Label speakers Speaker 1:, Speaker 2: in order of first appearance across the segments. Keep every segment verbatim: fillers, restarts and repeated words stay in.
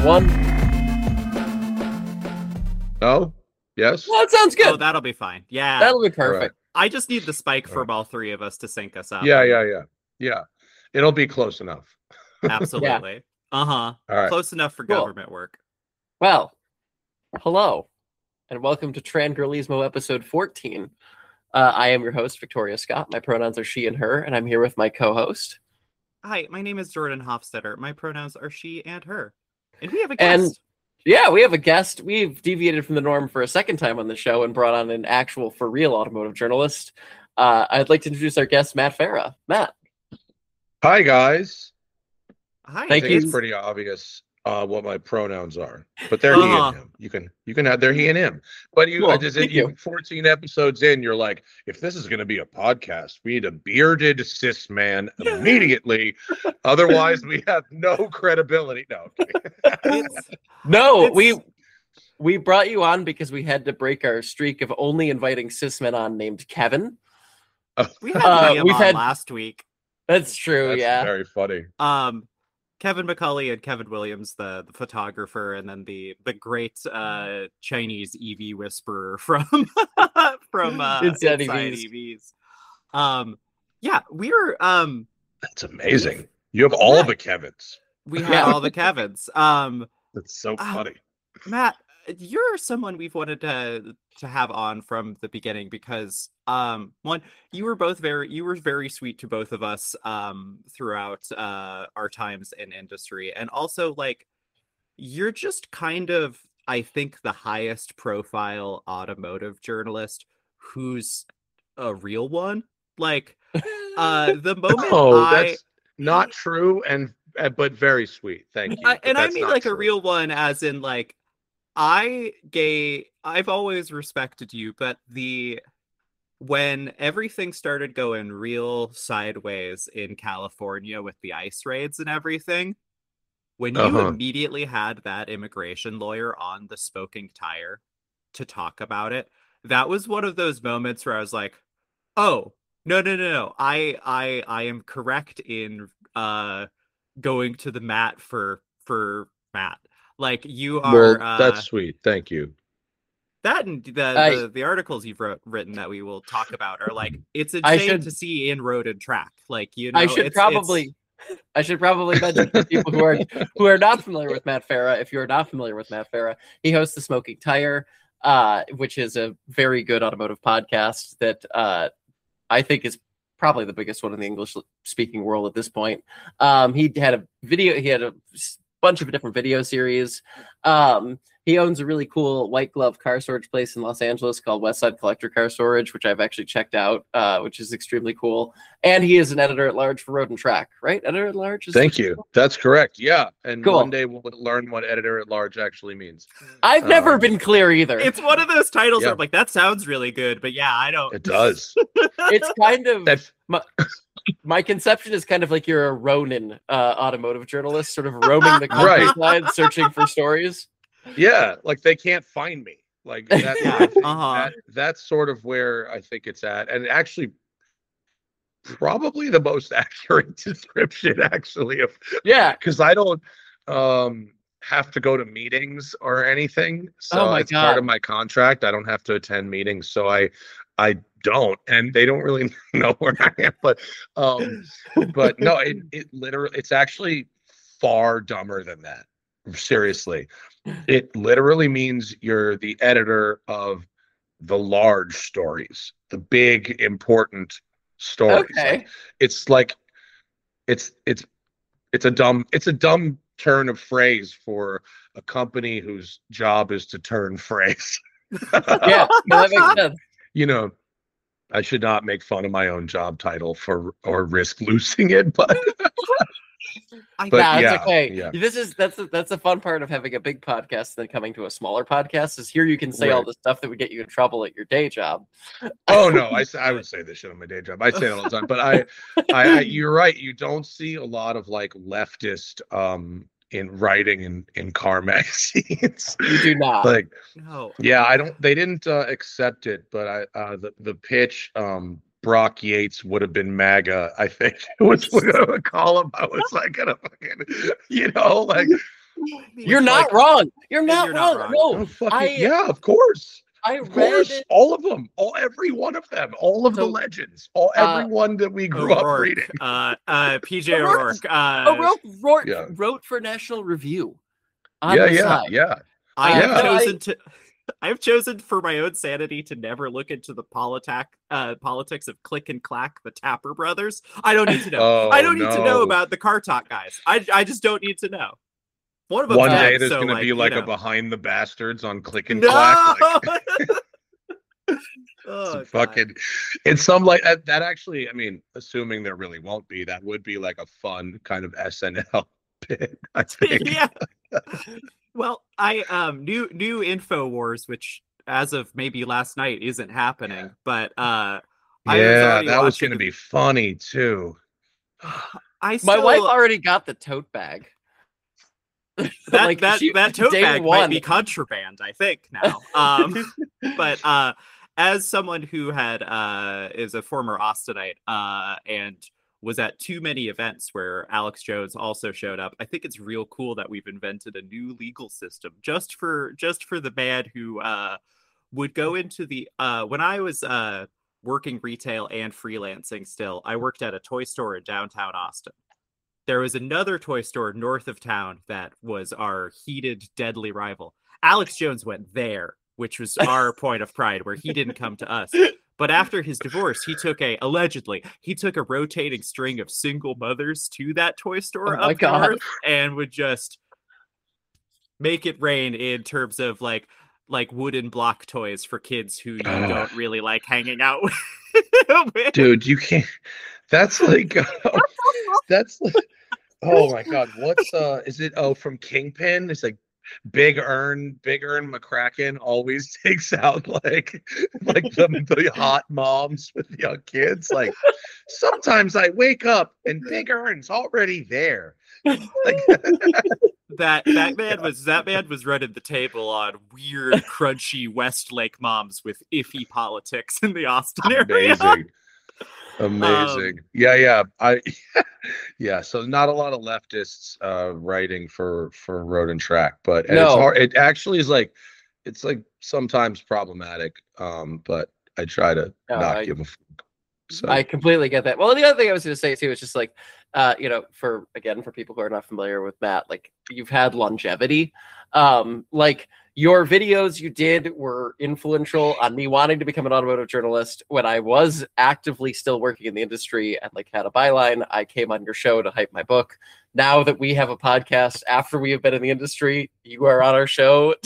Speaker 1: one.
Speaker 2: No? Yes?
Speaker 1: Well, that sounds good.
Speaker 3: Oh, that'll be fine. Yeah.
Speaker 1: That'll be perfect.
Speaker 3: I just need the spike
Speaker 2: All
Speaker 3: from
Speaker 2: right.
Speaker 3: all three of us to sync us up.
Speaker 2: Yeah, yeah, yeah. Yeah. It'll be close enough.
Speaker 3: Absolutely. Uh-huh.
Speaker 2: All right.
Speaker 3: Close enough for
Speaker 1: Cool.
Speaker 3: government work.
Speaker 1: Well, hello, and welcome to Trangirlismo episode fourteen. Uh, I am your host, Victoria Scott. My pronouns are she and her, and I'm here with my co-host.
Speaker 3: Hi, my name is Jordan Hofstetter. My pronouns are she and her. And we have a
Speaker 1: And-
Speaker 3: guest.
Speaker 1: Yeah, we have a guest. We've deviated from the norm for a second time on the show and brought on an actual, for real automotive journalist. Uh, I'd like to introduce our guest, Matt Farah. Matt.
Speaker 2: Hi, guys.
Speaker 3: Hi.
Speaker 2: I
Speaker 1: Thank
Speaker 2: think
Speaker 1: you.
Speaker 2: it's pretty obvious uh, what my pronouns are, but they're
Speaker 3: Uh-huh.
Speaker 2: he and him. You can you can have they're he and him. But you,
Speaker 1: Cool.
Speaker 2: I just
Speaker 1: Thank
Speaker 2: you,
Speaker 1: you.
Speaker 2: fourteen episodes in, you're like, if this is going to be a podcast, we need a bearded cis man immediately. Otherwise, we have no credibility. No. Okay.
Speaker 3: It's,
Speaker 1: No,
Speaker 3: It's-
Speaker 1: we we brought you on because we had to break our streak of only inviting cis men on named Kevin.
Speaker 3: we had
Speaker 1: Uh,
Speaker 3: Liam
Speaker 1: we've
Speaker 3: on
Speaker 1: had-
Speaker 3: last week.
Speaker 1: That's true,
Speaker 2: That's
Speaker 1: yeah.
Speaker 2: very funny.
Speaker 3: Um, Kevin McCauley and Kevin Williams, the, the photographer, and then the the great uh, Chinese E V whisperer from from uh,
Speaker 1: Inside
Speaker 3: Inside
Speaker 1: E Vs.
Speaker 3: E Vs. Um, yeah, we were um
Speaker 2: That's amazing. You have all
Speaker 3: Yeah.
Speaker 2: the Kevins.
Speaker 3: we had
Speaker 1: Yeah.
Speaker 3: all the Kevins. Um,
Speaker 2: That's so
Speaker 3: Ah.
Speaker 2: funny.
Speaker 3: Matt, you're someone we've wanted to to have on from the beginning because um one, you were both very you were very sweet to both of us um throughout uh our times in industry, and also like you're just kind of, I think, the highest profile automotive journalist who's a real one. Like uh the moment
Speaker 2: Oh,
Speaker 3: I
Speaker 2: that's not true, and uh, but very sweet. Thank you.
Speaker 3: I,
Speaker 2: but
Speaker 3: and I
Speaker 2: that's
Speaker 3: mean
Speaker 2: not
Speaker 3: like a
Speaker 2: true.
Speaker 3: real one, as in like I gay I've always respected you, but the when everything started going real sideways in California with the ICE raids and everything, when you
Speaker 2: Uh-huh.
Speaker 3: immediately had that immigration lawyer on the Smoking Tire to talk about it, that was one of those moments where I was like, oh, no, no, no, no. I I I am correct in uh going to the mat for for Matt. Like you are
Speaker 2: Well,
Speaker 3: uh
Speaker 2: that's sweet. Thank you.
Speaker 3: that and the,
Speaker 1: I-
Speaker 3: the the articles you've wrote, written that we will talk about are like it's
Speaker 1: I
Speaker 3: insane
Speaker 1: should-
Speaker 3: to see in Road and Track. Like, you know,
Speaker 1: I should
Speaker 3: it's-
Speaker 1: probably
Speaker 3: it's-
Speaker 1: I should probably mention for people who are who are not familiar with Matt Farah. If you're not familiar with Matt Farah, he hosts the Smoking Tire, uh, which is a very good automotive podcast that uh, I think is probably the biggest one in the English speaking world at this point. Um, he had a video, he had a s- bunch of different video series. Um, he owns a really cool white glove car storage place in Los Angeles called Westside Collector Car Storage, which I've actually checked out, uh, which is extremely cool. And he is an editor at large for Road and Track, right? Editor at large. Is
Speaker 2: Thank you. That's correct. Yeah. And
Speaker 1: Cool.
Speaker 2: one day we'll learn what editor at large actually means.
Speaker 1: I've never
Speaker 2: Um,
Speaker 1: been clear either.
Speaker 3: it's one of those titles
Speaker 2: Yeah.
Speaker 3: where I'm like, that sounds really good, but yeah, I don't.
Speaker 2: It does.
Speaker 1: It's kind of
Speaker 2: That's
Speaker 1: my conception is kind of like you're a Ronin uh, automotive journalist, sort of roaming the
Speaker 2: Right.
Speaker 1: countryside, searching for stories.
Speaker 2: yeah. Like they can't find me. Like that,
Speaker 3: Yeah,
Speaker 2: I think
Speaker 3: uh-huh.
Speaker 2: that- that's sort of where I think it's at. And actually probably the most accurate description actually of
Speaker 1: Yeah.
Speaker 2: because I don't um have to go to meetings or anything. So
Speaker 1: Oh my
Speaker 2: it's part
Speaker 1: God.
Speaker 2: of my contract. I don't have to attend meetings. So I I don't, and they don't really know where I am. But um but no, it it literally it's actually far dumber than that. Seriously. It literally means you're the editor of the large stories, the big important stories.
Speaker 1: Okay.
Speaker 2: Like, it's like it's it's it's a dumb it's a dumb turn of phrase for a company whose job is to turn phrase.
Speaker 1: Yeah. No, that makes sense.
Speaker 2: You know, I should not make fun of my own job title for or risk losing it, but
Speaker 3: I,
Speaker 2: But
Speaker 1: Nah,
Speaker 2: yeah,
Speaker 1: it's okay.
Speaker 2: yeah.
Speaker 1: This is that's a, that's a fun part of having a big podcast than coming to a smaller podcast. Is here you can say all
Speaker 2: Right.
Speaker 1: the stuff that would get you in trouble at your day job.
Speaker 2: oh no, I say I would say this shit on my day job. I say it all the time, but I, I, I you're right. You don't see a lot of like leftist um in writing in in car magazines.
Speaker 1: You do not.
Speaker 2: like
Speaker 3: no.
Speaker 2: yeah, I don't. They didn't uh, accept it, but I uh, the the pitch. Um, Brock Yates would have been MAGA. I think it was what I would call him. I was like, gonna fucking, you know, like
Speaker 1: You're
Speaker 3: Which,
Speaker 1: not
Speaker 3: like,
Speaker 1: wrong. You're
Speaker 3: and
Speaker 1: not
Speaker 3: you're not
Speaker 1: wrong.
Speaker 3: wrong.
Speaker 1: No,
Speaker 2: Oh, fucking,
Speaker 1: I
Speaker 2: yeah, of course.
Speaker 1: I
Speaker 2: Of
Speaker 1: read
Speaker 2: course, all of them, all every one of them, all of the
Speaker 1: So,
Speaker 2: legends, all
Speaker 1: uh,
Speaker 2: everyone that we grew up reading.
Speaker 3: O'Rourke, uh, uh, P J
Speaker 1: O'Rourke
Speaker 3: O'Rourke.
Speaker 1: is-
Speaker 3: Uh,
Speaker 1: O'Rourke wrote,
Speaker 2: Yeah.
Speaker 1: wrote for National Review on
Speaker 2: Yeah,
Speaker 1: the
Speaker 2: yeah,
Speaker 1: side.
Speaker 2: yeah.
Speaker 3: I
Speaker 1: Uh,
Speaker 3: have
Speaker 2: yeah.
Speaker 3: chosen to. I've chosen for my own sanity to never look into the politic, uh, politics of Click and Clack, the Tapper brothers. I don't need to know.
Speaker 2: Oh,
Speaker 3: I don't need to know
Speaker 2: no.
Speaker 3: about the Car Talk guys. I, I just don't need to know. One of them
Speaker 2: One
Speaker 3: dead,
Speaker 2: day there's
Speaker 3: so,
Speaker 2: going to
Speaker 3: like,
Speaker 2: be
Speaker 3: you
Speaker 2: like
Speaker 3: know.
Speaker 2: a Behind the Bastards on Click and
Speaker 3: No!
Speaker 2: Clack. Like,
Speaker 3: Oh,
Speaker 2: some fucking, it's some like that, that actually, I mean, assuming there really won't be, that would be like a fun kind of S N L bit, I think.
Speaker 3: Yeah. Well, I um new new InfoWars, which as of maybe last night isn't happening, but uh I was
Speaker 2: Yeah,
Speaker 3: already
Speaker 2: that was
Speaker 3: watching-
Speaker 2: going to be funny too.
Speaker 3: I
Speaker 1: My
Speaker 3: still,
Speaker 1: wife already got the tote bag.
Speaker 3: that
Speaker 1: like,
Speaker 3: that,
Speaker 1: she-
Speaker 3: that tote
Speaker 1: day
Speaker 3: bag might
Speaker 1: one.
Speaker 3: be contraband, I think now. Um but uh as someone who had uh is a former Austinite uh and was at too many events where Alex Jones also showed up, I think it's real cool that we've invented a new legal system just for just for the man who uh would go into the uh when I was uh working retail and freelancing still, I worked at a toy store in downtown Austin. There was another toy store north of town that was our heated, deadly rival. Alex Jones went there, which was our point of pride, where he didn't come to us. But after his divorce, he took a, allegedly, he took a rotating string of single mothers to that toy store
Speaker 1: Oh my
Speaker 3: up
Speaker 1: God.
Speaker 3: north and would just make it rain in terms of like like wooden block toys for kids who you
Speaker 2: Oh.
Speaker 3: don't really like hanging out with.
Speaker 2: Dude, you can't, that's like, that's like, oh my God, what's, uh, is it, oh, from Kingpin? It's like, Big Earn, Big Earn McCracken always takes out like like the, the hot moms with young kids. Like sometimes I wake up and Big Earn's already there. Like
Speaker 3: that that man was that man was running the table on weird, crunchy Westlake moms with iffy politics in the Austin area.
Speaker 2: amazing. Amazing.
Speaker 3: Um,
Speaker 2: yeah, yeah. I yeah, so not a lot of leftists uh writing for for Road and Track, but and it's
Speaker 1: No.
Speaker 2: hard, it actually is like it's like sometimes problematic. Um, but I try to
Speaker 1: No,
Speaker 2: not
Speaker 1: I-
Speaker 2: give a fuck. So
Speaker 1: I completely get that. Well, the other thing I was going to say too is just like, uh, you know, for again, for people who are not familiar with Matt, like you've had longevity. Um, like your videos you did were influential on me wanting to become an automotive journalist when I was actively still working in the industry and like had a byline. I came on your show to hype my book. Now that we have a podcast after we have been in the industry, you are on our show.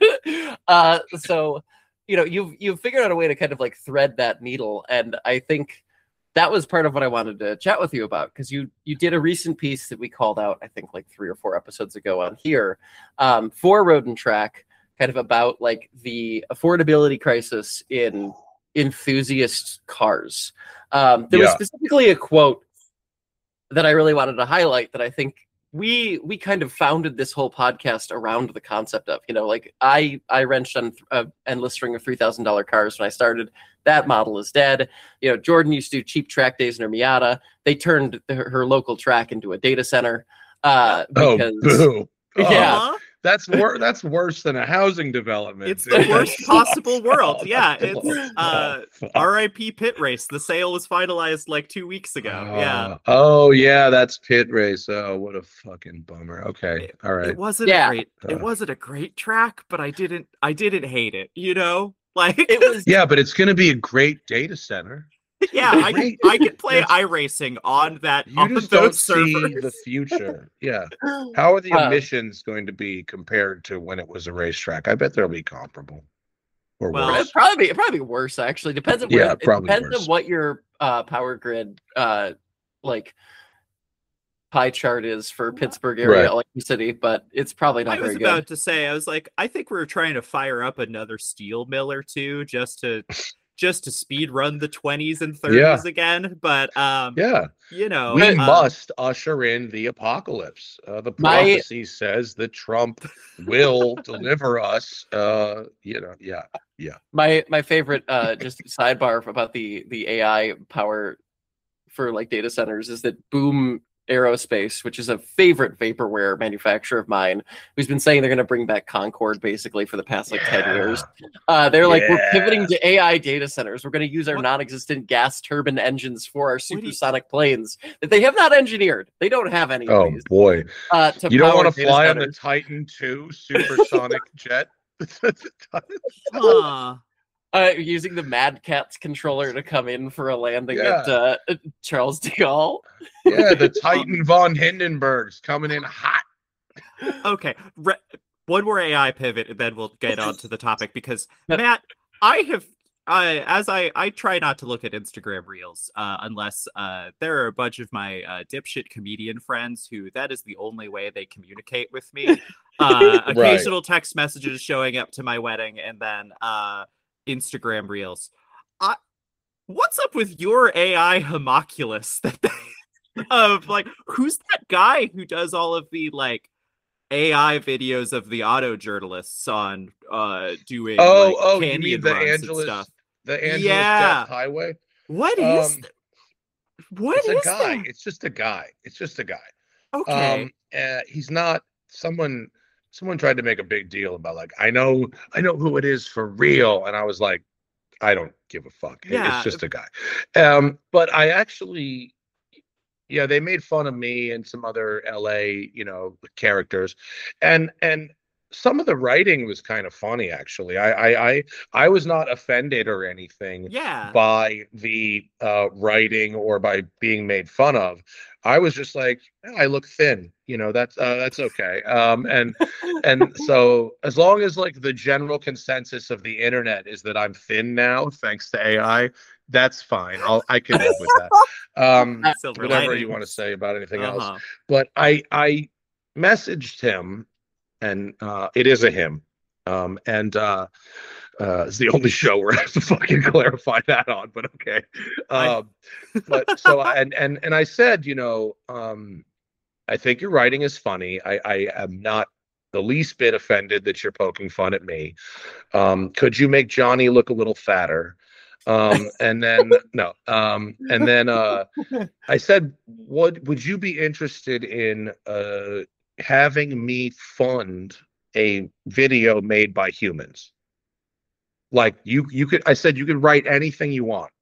Speaker 1: uh, so. You know, you've you've figured out a way to kind of like thread that needle, and I think that was part of what I wanted to chat with you about, because you you did a recent piece that we called out, I think like three or four episodes ago on here, um, for Road and Track, kind of about like the affordability crisis in enthusiast cars. Um, there was
Speaker 2: Yeah.
Speaker 1: specifically a quote that I really wanted to highlight that I think we we kind of founded this whole podcast around the concept of, you know, like I I wrenched on an endless string of three thousand dollars cars when I started. That model is dead. You know, Jordan used to do cheap track days in her Miata. They turned her, her local track into a data center. Uh,
Speaker 2: oh
Speaker 1: because
Speaker 2: boo. Oh,
Speaker 1: Yeah.
Speaker 3: Uh-huh.
Speaker 2: That's wor- that's worse than a housing development.
Speaker 3: It's the
Speaker 2: dude.
Speaker 3: worst possible world. Yeah,
Speaker 2: Oh,
Speaker 3: it's uh
Speaker 2: fuck.
Speaker 3: R I P Pit Race. The sale was finalized like two weeks ago. Yeah.
Speaker 2: Uh, oh yeah, that's Pit Race. Oh, what a fucking bummer. Okay,
Speaker 3: It-
Speaker 2: all right.
Speaker 3: It wasn't
Speaker 1: Yeah.
Speaker 3: a great it
Speaker 2: Uh.
Speaker 3: wasn't a great track, but I didn't I didn't hate it, you know? Like
Speaker 1: it was
Speaker 2: Yeah, but it's gonna be a great data center.
Speaker 3: yeah, I can
Speaker 2: Great.
Speaker 3: I could play
Speaker 2: That's-
Speaker 3: iRacing on that
Speaker 2: You
Speaker 3: on
Speaker 2: just don't
Speaker 3: those
Speaker 2: see
Speaker 3: servers.
Speaker 2: the future. Yeah. How are the
Speaker 1: Uh,
Speaker 2: emissions going to be compared to when it was a racetrack? I bet they'll be comparable. Or
Speaker 3: Well,
Speaker 2: worse.
Speaker 1: It'd probably be, it'd probably be worse actually. Depends on
Speaker 2: Yeah,
Speaker 1: where, it
Speaker 2: probably
Speaker 1: depends
Speaker 2: worse.
Speaker 1: on what your uh, power grid uh, like pie chart is for Pittsburgh area
Speaker 2: Right.
Speaker 1: electricity, but it's probably not
Speaker 3: I was
Speaker 1: very good.
Speaker 3: about to say, I was like, I think we're trying to fire up another steel mill or two just to just to speed run the twenties and thirties again. But um
Speaker 2: Yeah.
Speaker 3: you know
Speaker 2: We
Speaker 3: uh,
Speaker 2: must usher in the apocalypse. Uh, the
Speaker 1: My-
Speaker 2: prophecy says that Trump will deliver us. Uh, you know, yeah,
Speaker 1: My my favorite uh, just sidebar about the the A I power for like data centers is that Boom Aerospace, which is a favorite vaporware manufacturer of mine, who's been saying they're going to bring back Concorde basically for the past like
Speaker 2: Yeah.
Speaker 1: ten years. Uh, they're like, we're
Speaker 2: Yeah.
Speaker 1: pivoting to A I data centers. We're going to use our
Speaker 3: What?
Speaker 1: non-existent gas turbine engines for our
Speaker 3: do you-
Speaker 1: supersonic planes that they have not engineered. They don't have any of
Speaker 2: Oh
Speaker 1: these.
Speaker 2: boy.
Speaker 1: Uh, to
Speaker 2: You don't
Speaker 1: power
Speaker 2: want to
Speaker 1: data
Speaker 2: fly on the
Speaker 1: centers.
Speaker 2: Titan two supersonic jet?
Speaker 3: Huh.
Speaker 1: Uh, using the Mad Catz controller to come in for a landing
Speaker 2: Yeah.
Speaker 1: at uh, Charles de Gaulle.
Speaker 2: Yeah, the Titan von Hindenburg's coming in hot.
Speaker 3: Okay, Re- one more A I pivot, and then we'll get on to the topic. Because Matt, I have, I as I I try not to look at Instagram Reels uh, unless uh, there are a bunch of my uh, dipshit comedian friends who that is the only way they communicate with me. Uh,
Speaker 2: Right.
Speaker 3: occasional text messages showing up to my wedding, and then uh, Instagram Reels. I, what's up with your A I homunculus that they, of like who's that guy who does all of the like A I videos of the auto journalists on uh doing
Speaker 2: Oh,
Speaker 3: like,
Speaker 2: oh, you
Speaker 3: canyon
Speaker 2: mean the
Speaker 3: runs and
Speaker 2: Angeles,
Speaker 3: stuff.
Speaker 2: the Angeles
Speaker 3: Yeah.
Speaker 2: Death Highway?
Speaker 3: What is
Speaker 2: Um,
Speaker 3: th- what
Speaker 2: It's a
Speaker 3: is
Speaker 2: guy.
Speaker 3: that?
Speaker 2: It's just a guy. It's just a guy.
Speaker 3: Okay.
Speaker 2: Um, uh, he's not someone. Someone tried to make a big deal about like I know I know who it is for real, and I was like, I don't give a fuck. It-
Speaker 3: Yeah.
Speaker 2: It's just a guy. Um, but I actually, yeah, they made fun of me and some other L A, you know, characters, and and some of the writing was kind of funny actually. I I I, I was not offended or anything
Speaker 3: Yeah.
Speaker 2: by the uh, writing or by being made fun of. I was just like, "Eh, I look thin, you know. That's uh, that's okay. Um, and and so as long as like the general consensus of the internet is that I'm thin now, thanks to A I, that's fine. I'll I can live with that. Um,
Speaker 3: Silver
Speaker 2: whatever you
Speaker 3: lining.
Speaker 2: want to say about anything else.
Speaker 3: Uh-huh.
Speaker 2: But I I messaged him, and uh, it is a him. Um, and uh, uh, it's the only show where I have to fucking clarify that on, but okay.
Speaker 3: I-
Speaker 2: Um, but so I- and and and I said, you know, um, I think your writing is funny. I I am not the least bit offended that you're poking fun at me. Um, could you make Johnny look a little fatter? Um, and then no, um, and then uh, I said, would would you be interested in uh having me fund a video made by humans? Like you you could I said you could write anything you want.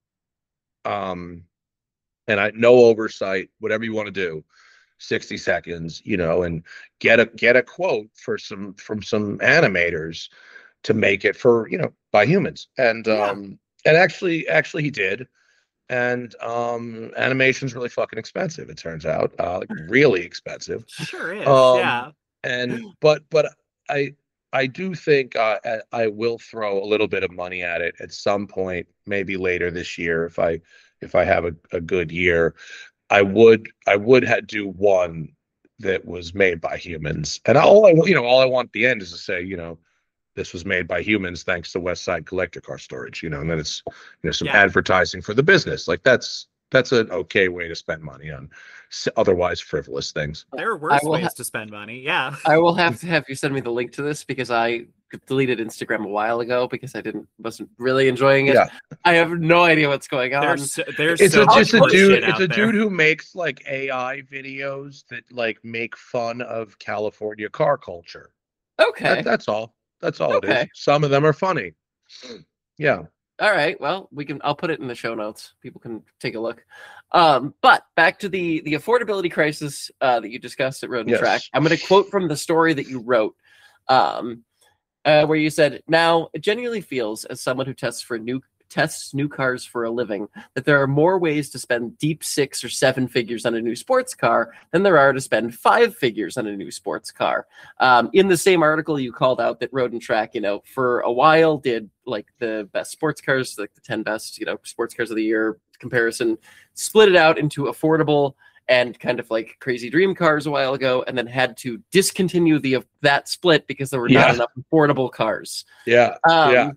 Speaker 2: Um and I no oversight, whatever you want to do. sixty seconds, you know, and get a get a quote for some from some animators to make it for, you know, by humans. And
Speaker 3: Yeah.
Speaker 2: um and actually actually he did. And um animation's really fucking expensive, it turns out. Uh like really expensive.
Speaker 3: Sure is.
Speaker 2: Um,
Speaker 3: yeah.
Speaker 2: and but but I I do think uh, I I will throw a little bit of money at it at some point, maybe later this year if I if I have a, a good year. I would I would have do one that was made by humans, and all I you know all I want at the end is to say, you know, this was made by humans thanks to West Side Collector Car Storage, you know, and then it's, you know, some
Speaker 3: Yeah.
Speaker 2: advertising for the business. Like that's that's an okay way to spend money on s- otherwise frivolous things.
Speaker 3: There are worse
Speaker 1: will
Speaker 3: ways
Speaker 1: ha-
Speaker 3: to spend money. Yeah.
Speaker 1: I will have to have you send me the link to this because I deleted Instagram a while ago because I didn't wasn't really enjoying it.
Speaker 2: Yeah.
Speaker 1: I have no idea what's going on.
Speaker 3: There's so, there's
Speaker 2: It's
Speaker 3: so
Speaker 2: a,
Speaker 3: much
Speaker 2: just a
Speaker 3: worse
Speaker 2: dude.
Speaker 3: shit
Speaker 2: It's
Speaker 3: out
Speaker 2: a
Speaker 3: there.
Speaker 2: dude who makes like A I videos that like make fun of California car culture.
Speaker 1: Okay.
Speaker 2: That, that's all. That's all it is.
Speaker 1: Okay.
Speaker 2: Some of them are funny. Yeah.
Speaker 1: All right. Well, we can. I'll put it in the show notes. People can take a look. Um, but back to the the affordability crisis uh, that you discussed at Road and
Speaker 2: Yes.
Speaker 1: Track. I'm going to quote from the story that you wrote, um, uh, where you said, "Now it genuinely feels, as someone who tests for new tests new cars for a living, that there are more ways to spend deep six or seven figures on a new sports car than there are to spend five figures on a new sports car." Um, in the same article, you called out that Road and Track, you know, for a while did like the best sports cars, like the ten best, you know, sports cars of the year comparison, split it out into affordable and kind of like crazy dream cars a while ago, and then had to discontinue the that split because there were
Speaker 2: Yeah.
Speaker 1: not enough affordable cars.
Speaker 2: Yeah.
Speaker 1: Um,
Speaker 2: Yeah.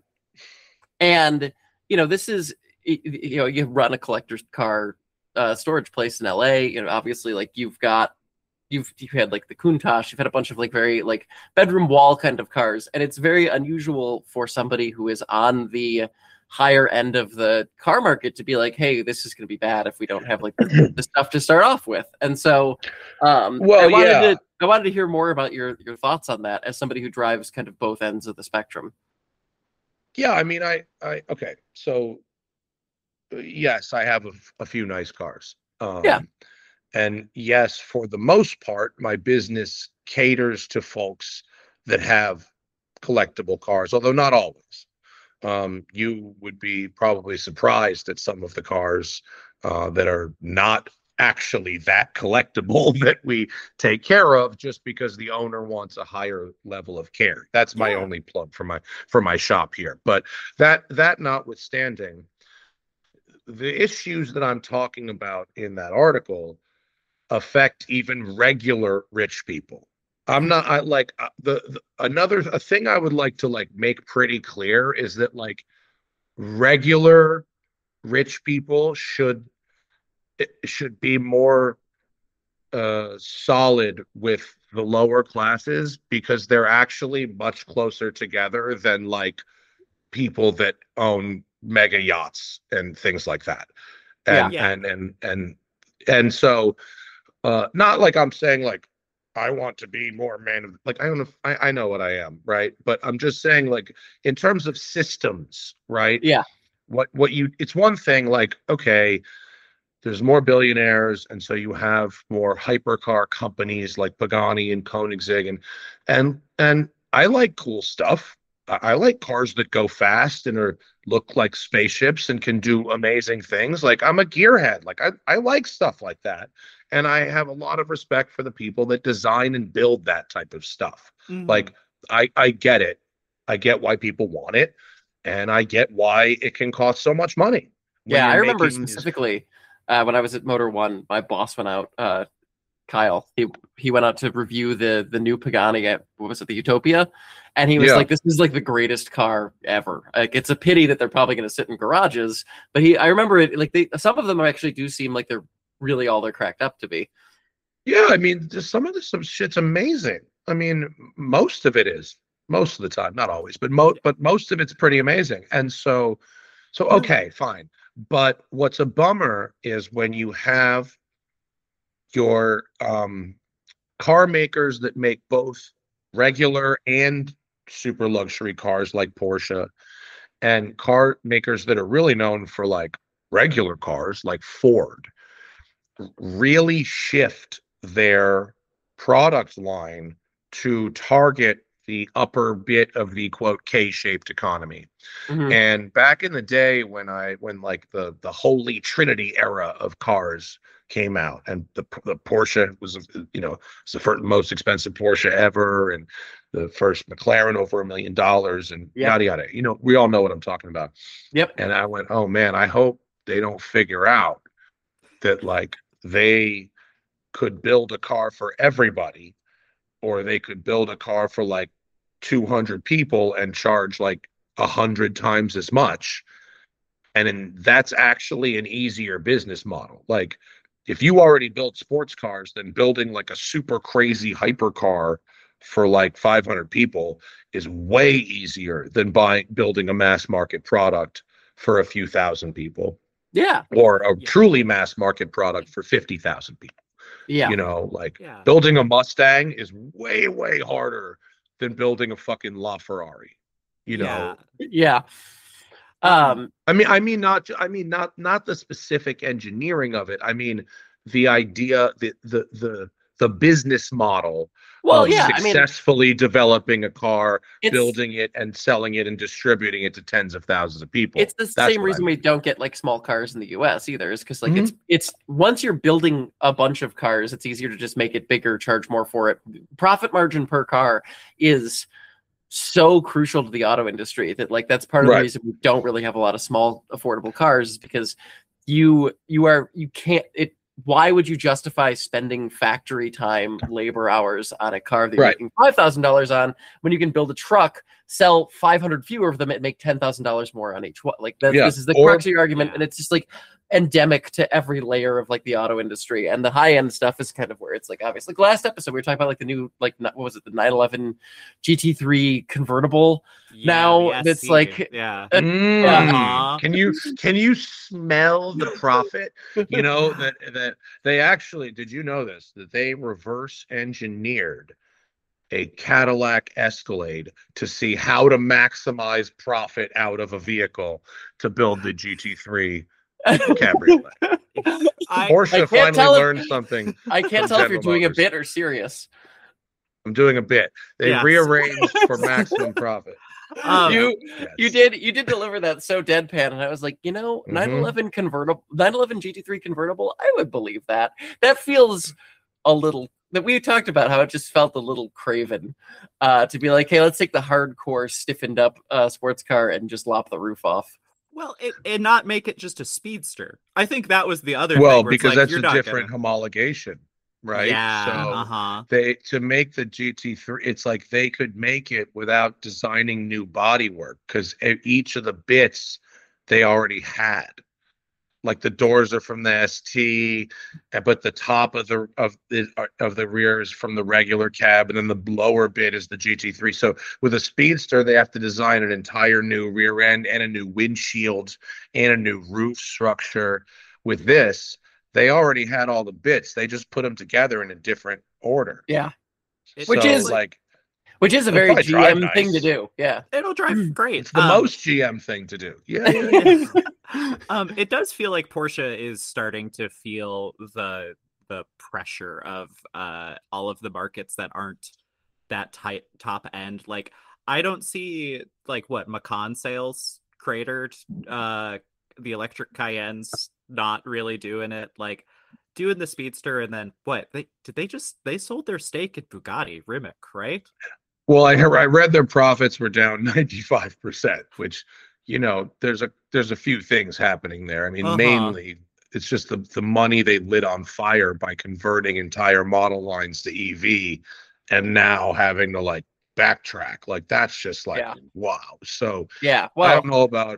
Speaker 1: And, you know, this is, y- y- you know, you run a collector's car uh, storage place in L A. You know, obviously, like you've got, you've you had like the Countach, you've had a bunch of like very like bedroom wall kind of cars, and it's very unusual for somebody who is on the higher end of the car market to be like, hey, this is going to be bad if we don't have like the, the stuff to start off with. And so um,
Speaker 2: Well,
Speaker 1: I wanted
Speaker 2: yeah.
Speaker 1: to I wanted to hear more about your your thoughts on that as somebody who drives kind of both ends of the spectrum.
Speaker 2: Yeah, I mean, I, I, okay, so uh, yes, I have a, f- a few nice cars. Um,
Speaker 1: Yeah.
Speaker 2: And yes, for the most part, my business caters to folks that have collectible cars, although not always. Um, you would be probably surprised at some of the cars uh, that are not actually that collectible that we take care of just because the owner wants a higher level of care. That's my
Speaker 3: Yeah.
Speaker 2: only plug for my for my shop here. But that that notwithstanding, the issues that I'm talking about in that article affect even regular rich people. I'm not I like uh, the, the another a thing I would like to like make pretty clear is that like regular rich people should it should be more uh solid with the lower classes because they're actually much closer together than like people that own mega yachts and things like that.
Speaker 1: Yeah.
Speaker 2: And
Speaker 3: Yeah.
Speaker 2: and and and and so uh not like I'm saying like I want to be more man of like I don't know if, I, I know what I am, right? But I'm just saying like in terms of systems, right?
Speaker 1: Yeah.
Speaker 2: What what you it's one thing like okay, there's more billionaires and so you have more hypercar companies like Pagani and Koenigsegg and and and I like cool stuff. I, I like cars that go fast and are look like spaceships and can do amazing things. Like I'm a gearhead. Like I, I like stuff like that. And I have a lot of respect for the people that design and build that type of stuff.
Speaker 3: Mhm.
Speaker 2: Like I I get it. I get why people want it. And I get why it can cost so much money. When
Speaker 1: Yeah,
Speaker 2: you're
Speaker 1: I remember
Speaker 2: making these-
Speaker 1: specifically uh, when I was at Motor One, my boss went out. Uh, Kyle, he he went out to review the the new Pagani at what was it, the Utopia, and he was
Speaker 2: Yeah.
Speaker 1: like, "This is like the greatest car ever." Like, it's a pity that they're probably going to sit in garages, but he, I remember it like they some of them actually do seem like they're really all they're cracked up to be.
Speaker 2: Yeah, I mean, just some of this some shit's amazing. I mean, most of it is. Most of the time, not always, but most but most of it's pretty amazing. And so so
Speaker 3: Yeah.
Speaker 2: okay, fine. But what's a bummer is when you have your um car makers that make both regular and super luxury cars like Porsche and car makers that are really known for like regular cars like Ford really shift their product line to target the upper bit of the quote K-shaped economy.
Speaker 1: Mhm.
Speaker 2: And back in the day when I when like the the holy trinity era of cars came out and the the Porsche was you know it's the first most expensive Porsche ever and the first McLaren over a million dollars and
Speaker 1: Yep.
Speaker 2: yada yada. You know, we all know what I'm talking about.
Speaker 1: Yep.
Speaker 2: And I went, "Oh man, I hope they don't figure out that like they could build a car for everybody or they could build a car for like two hundred people and charge like a hundred times as much. And then that's actually an easier business model. Like if you already built sports cars, then building like a super crazy hypercar for like five hundred people is way easier than buying building a mass market product for a few thousand people
Speaker 1: Yeah.
Speaker 2: or a
Speaker 3: Yeah.
Speaker 2: truly mass market product for fifty thousand people.
Speaker 1: Yeah.
Speaker 2: You know, like
Speaker 3: Yeah.
Speaker 2: building a Mustang is way, way harder than building a fucking LaFerrari. You know,
Speaker 3: Yeah.
Speaker 1: Yeah.
Speaker 3: Um,
Speaker 1: Um.
Speaker 2: I mean, I mean, not, I mean, not, not the specific engineering of it. I mean, the idea, the, the, the, the business model
Speaker 1: Well,
Speaker 2: of
Speaker 1: yeah. I mean,
Speaker 2: successfully developing a car,
Speaker 1: it's
Speaker 2: building it, and selling it and distributing it to tens of thousands of people.
Speaker 1: it's the
Speaker 2: That's
Speaker 1: same
Speaker 2: what I
Speaker 1: reason
Speaker 2: mean.
Speaker 1: we don't get like small cars in the U S either, is because like
Speaker 2: Mm-hmm.
Speaker 1: it's it's once you're building a bunch of cars, it's easier to just make it bigger, charge more for it. Profit margin per car is so crucial to the auto industry that like that's part of the
Speaker 2: Right.
Speaker 1: reason we don't really have a lot of small affordable cars is because you you are you can't it why would you justify spending factory time labor hours on a car that you're
Speaker 2: Right.
Speaker 1: making five thousand dollars on when you can build a truck sell five hundred fewer of them and make ten thousand dollars more on each one. Like that,
Speaker 2: Yeah,
Speaker 1: this is the
Speaker 2: or-
Speaker 1: crux of your argument,
Speaker 3: yeah.
Speaker 1: and it's just like endemic to every layer of like the auto industry. And the high end stuff is kind of where it's like obvious. Like last episode, we were talking about like the new like what was it, the nine eleven G T three convertible.
Speaker 3: Yeah,
Speaker 1: Now
Speaker 3: the
Speaker 1: it's
Speaker 3: S C,
Speaker 1: like-
Speaker 3: yeah.
Speaker 2: Mm.
Speaker 3: Uh-huh.
Speaker 2: Can you can you smell the profit? You know that that they actually, did you know this, that they reverse engineered a Cadillac Escalade to see how to maximize profit out of a vehicle to build the G T three cabriolet.
Speaker 3: I,
Speaker 2: Porsche
Speaker 1: I can't
Speaker 2: finally
Speaker 1: tell if-
Speaker 2: learned something.
Speaker 1: I can't
Speaker 2: From
Speaker 1: tell if you're
Speaker 2: General
Speaker 1: doing
Speaker 2: Motors.
Speaker 1: a bit or serious.
Speaker 2: I'm doing a bit. They
Speaker 3: Yes.
Speaker 2: rearranged for maximum profit.
Speaker 3: um,
Speaker 1: you
Speaker 2: Yes.
Speaker 1: you did you did deliver that so deadpan, and I was like, you know,
Speaker 2: Mhm.
Speaker 1: nine eleven convertible, nine eleven G T three convertible, I would believe that. That feels a little that we talked about how it just felt a little craven uh to be like, hey, let's take the hardcore stiffened up uh sports car and just lop the roof off.
Speaker 3: well, it, and not make it just a speedster. I think that was the other
Speaker 2: Well,
Speaker 3: thing. where it's
Speaker 2: because
Speaker 3: like,
Speaker 2: that's
Speaker 3: you're
Speaker 2: a
Speaker 3: not
Speaker 2: different
Speaker 3: gonna-
Speaker 2: homologation, right?
Speaker 3: Yeah.
Speaker 2: So
Speaker 3: uh-huh.
Speaker 2: they to make the G T three, it's like they could make it without designing new bodywork because each of the bits they already had. Like the doors are from the S T, uh, but the top of the of the of the rear is from the regular cab, and then the lower bit is the G T three. So with a speedster, they have to design an entire new rear end and a new windshield and a new roof structure. With this, they already had all the bits. They just put them together in a different order.
Speaker 1: Yeah.
Speaker 3: It
Speaker 1: Which
Speaker 2: so,
Speaker 1: is-
Speaker 2: like
Speaker 1: Which is a
Speaker 2: It'll
Speaker 1: very
Speaker 2: probably
Speaker 1: G
Speaker 2: drive
Speaker 1: M thing to
Speaker 2: nice.
Speaker 1: do. Yeah.
Speaker 3: It'll drive great.
Speaker 2: it's the
Speaker 3: Um,
Speaker 2: most G M thing to do. Yeah, yeah, yeah.
Speaker 3: um, it does feel like Porsche is starting to feel the the pressure of uh all of the markets that aren't that tight top end. Like I don't see like what Macan sales cratered, uh the electric Cayennes not really doing it, like doing the speedster, and then what they did they just they sold their stake at Bugatti Rimac, right?
Speaker 2: Well, I heard, I read their profits were down ninety-five percent, which, you know, there's a there's a few things happening there. I mean,
Speaker 3: Uh-huh.
Speaker 2: mainly it's just the the money they lit on fire by converting entire model lines to E V and now having to like backtrack. Like that's just like
Speaker 1: Yeah.
Speaker 2: wow. So
Speaker 1: Yeah.
Speaker 2: I
Speaker 1: Well,
Speaker 2: don't know about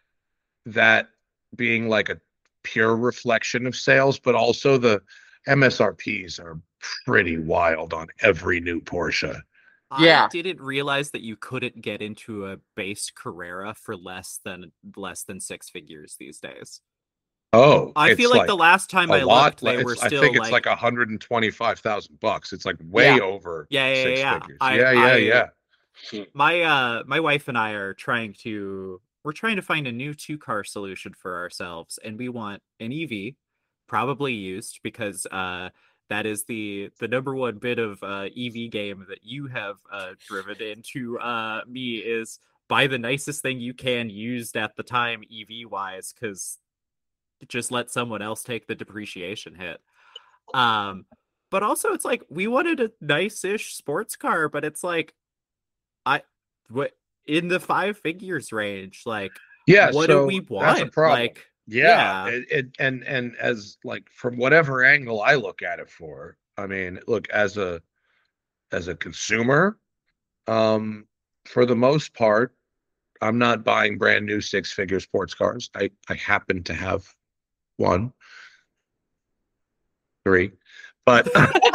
Speaker 2: that being like a pure reflection of sales, but also the M S R Ps are pretty wild on every new Porsche.
Speaker 1: Yeah.
Speaker 3: I didn't realize that you couldn't get into a base Carrera for less than less than six figures these days.
Speaker 2: Oh,
Speaker 3: I feel
Speaker 2: it's
Speaker 3: like, the last time
Speaker 2: a
Speaker 3: I
Speaker 2: lot.
Speaker 3: looked, they
Speaker 2: it's-
Speaker 3: were
Speaker 2: I
Speaker 3: still
Speaker 2: think
Speaker 3: like,
Speaker 2: it's like one hundred twenty-five thousand bucks. It's like way
Speaker 1: Yeah.
Speaker 2: over
Speaker 3: Yeah, yeah,
Speaker 2: six
Speaker 3: yeah.
Speaker 2: figures.
Speaker 3: I-
Speaker 2: yeah, yeah,
Speaker 3: I-
Speaker 2: yeah.
Speaker 3: my uh my wife and I are trying to we're trying to find a new two car solution for ourselves, and we want an E V, probably used, because uh that is the the number one bit of uh E V game that you have uh driven into uh me is buy the nicest thing you can used at the time E V wise, because just let someone else take the depreciation hit. Um but also it's like we wanted a nice-ish sports car, but it's like I what in the five figures range, like
Speaker 2: Yeah.
Speaker 3: what
Speaker 2: so
Speaker 3: do we want?
Speaker 2: That's a problem.
Speaker 3: Like
Speaker 2: yeah.
Speaker 3: yeah.
Speaker 2: It, it, and and as like from whatever angle I look at it for, I mean, look, as a as a consumer, um, for the most part, I'm not buying brand new six figure sports cars. I I happen to have one, three, but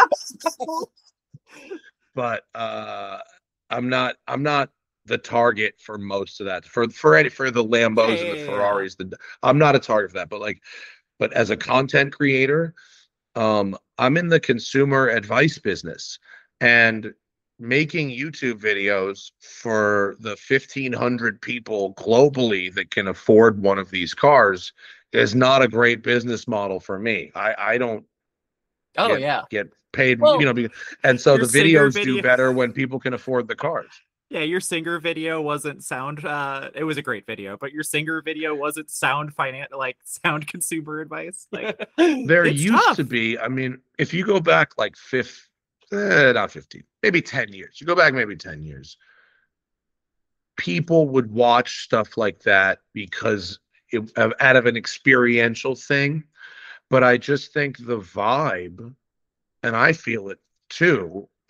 Speaker 2: but uh I'm not I'm not the target for most of that. For for any for the Lambos
Speaker 3: Yeah,
Speaker 2: and the
Speaker 3: yeah, yeah.
Speaker 2: Ferraris, the I'm not a target for that. But like, but as a content creator, um, I'm in the consumer advice business, and making YouTube videos for the fifteen hundred people globally that can afford one of these cars is not a great business model for me. I I don't
Speaker 1: oh
Speaker 2: get,
Speaker 1: yeah.
Speaker 2: get paid,
Speaker 1: Well,
Speaker 2: you know, because, and so
Speaker 3: your
Speaker 2: the
Speaker 3: Singer
Speaker 2: videos do
Speaker 3: video-
Speaker 2: better when people can afford the cars.
Speaker 3: Yeah, your Singer video wasn't sound uh it was a great video, but your Singer video wasn't sound finance like sound consumer advice. Like
Speaker 2: There
Speaker 3: It's
Speaker 2: used
Speaker 3: tough.
Speaker 2: to be, I mean, if you go back like fifth, eh, not fifteen, maybe ten years, you go back maybe ten years, people would watch stuff like that because it, of- out of an experiential thing. But I just think the vibe, and I feel it too,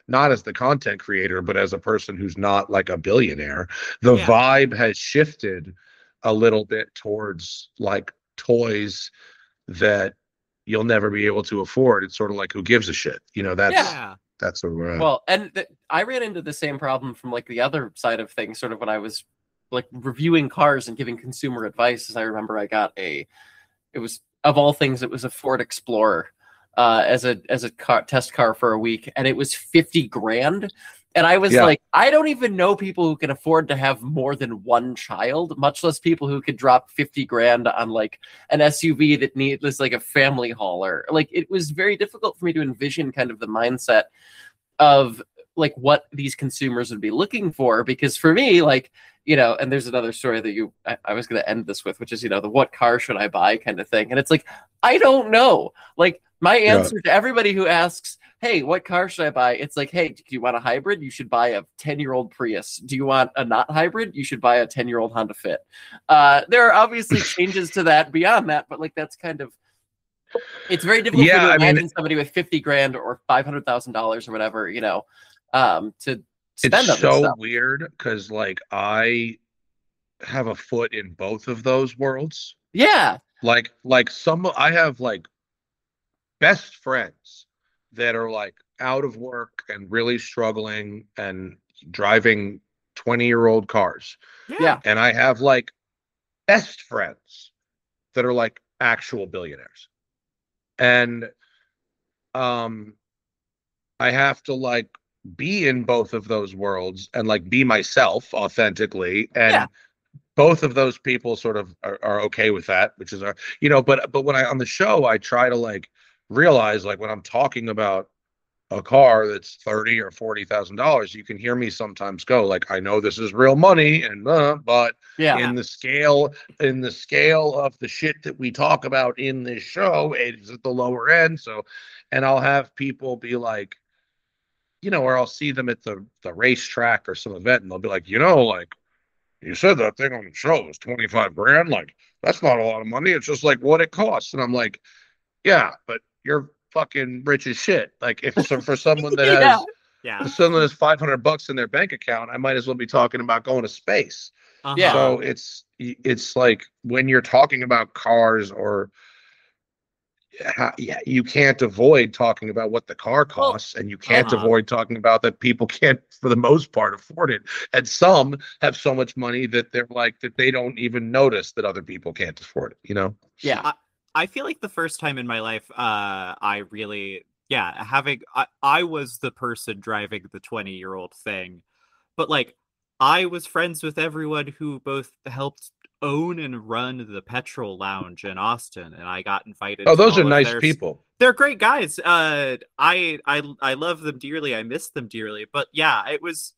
Speaker 2: not as the content creator, but as a person who's not like a billionaire, the
Speaker 3: Yeah.
Speaker 2: vibe has shifted a little bit towards like toys that you'll never be able to afford. It's sort of like, who gives a shit? You know, that's
Speaker 3: Yeah.
Speaker 2: that's where we're at.
Speaker 1: Well, and th- I ran into the same problem from like the other side of things, sort of when I was like reviewing cars and giving consumer advice. As I remember, I got a, it was of all things, it was a Ford Explorer uh, as a as a car, test car for a week, and it was fifty grand. And I was
Speaker 2: Yeah.
Speaker 1: like, I don't even know people who can afford to have more than one child, much less people who could drop fifty grand on like an S U V that needs like a family hauler. Like, it was very difficult for me to envision kind of the mindset of like what these consumers would be looking for. Because for me, like, you know, and there's another story that you, I, I was going to end this with, which is, you know, the what car should I buy kind of thing. And it's like, I don't know. Like, my answer yeah. to everybody who asks, hey, what car should I buy? It's like, hey, do you want a hybrid? You should buy a ten-year-old Prius. Do you want a not hybrid? You should buy a ten-year-old Honda Fit. Uh, there are obviously changes to that beyond that, but like that's kind of, it's very difficult
Speaker 2: yeah,
Speaker 1: for you to
Speaker 2: I
Speaker 1: imagine
Speaker 2: mean,
Speaker 1: somebody with fifty grand or five hundred thousand dollars or whatever, you know, um, to spend
Speaker 2: it's
Speaker 1: on this
Speaker 2: so
Speaker 1: stuff.
Speaker 2: weird because like I have a foot in both of those worlds.
Speaker 1: Yeah.
Speaker 2: Like, like some, I have like best friends that are like out of work and really struggling and driving twenty year old cars.
Speaker 1: Yeah.
Speaker 2: And I have like best friends that are like actual billionaires. And um I have to like be in both of those worlds and like be myself authentically. And
Speaker 1: Yeah.
Speaker 2: both of those people sort of are, are okay with that, which is our, you know, but but when I on the show, I try to like realize like when I'm talking about a car that's thirty or forty thousand dollars, you can hear me sometimes go like, I know this is real money, and uh, but
Speaker 1: Yeah.
Speaker 2: in the scale in the scale of the shit that we talk about in this show, it's at the lower end. So, and I'll have people be like, you know, or I'll see them at the the racetrack or some event, and they'll be like, you know, like you said that thing on the show was twenty-five grand. Like that's not a lot of money. It's just like what it costs, and I'm like, yeah, but you're fucking rich as shit. Like if so for someone that has
Speaker 1: Yeah.
Speaker 3: Yeah.
Speaker 2: someone has five hundred bucks in their bank account, I might as well be talking about going to space.
Speaker 3: Uh-huh.
Speaker 1: Yeah.
Speaker 2: So it's it's like when you're talking about cars or how, yeah, you can't avoid talking about what the car costs, and you can't
Speaker 3: uh-huh.
Speaker 2: avoid talking about that people can't, for the most part, afford it. And some have so much money that they're like that they don't even notice that other people can't afford it. You know?
Speaker 1: Yeah.
Speaker 3: I, I feel like the first time in my life, uh, I really, yeah, having, I, I was the person driving the twenty year old thing, but like, I was friends with everyone who both helped own and run the Petrol Lounge in Austin, and I got invited.
Speaker 2: Oh,
Speaker 3: to
Speaker 2: those
Speaker 3: all
Speaker 2: are
Speaker 3: of
Speaker 2: nice
Speaker 3: their,
Speaker 2: people.
Speaker 3: They're great guys. Uh, I, I, I love them dearly. I miss them dearly, but yeah, it was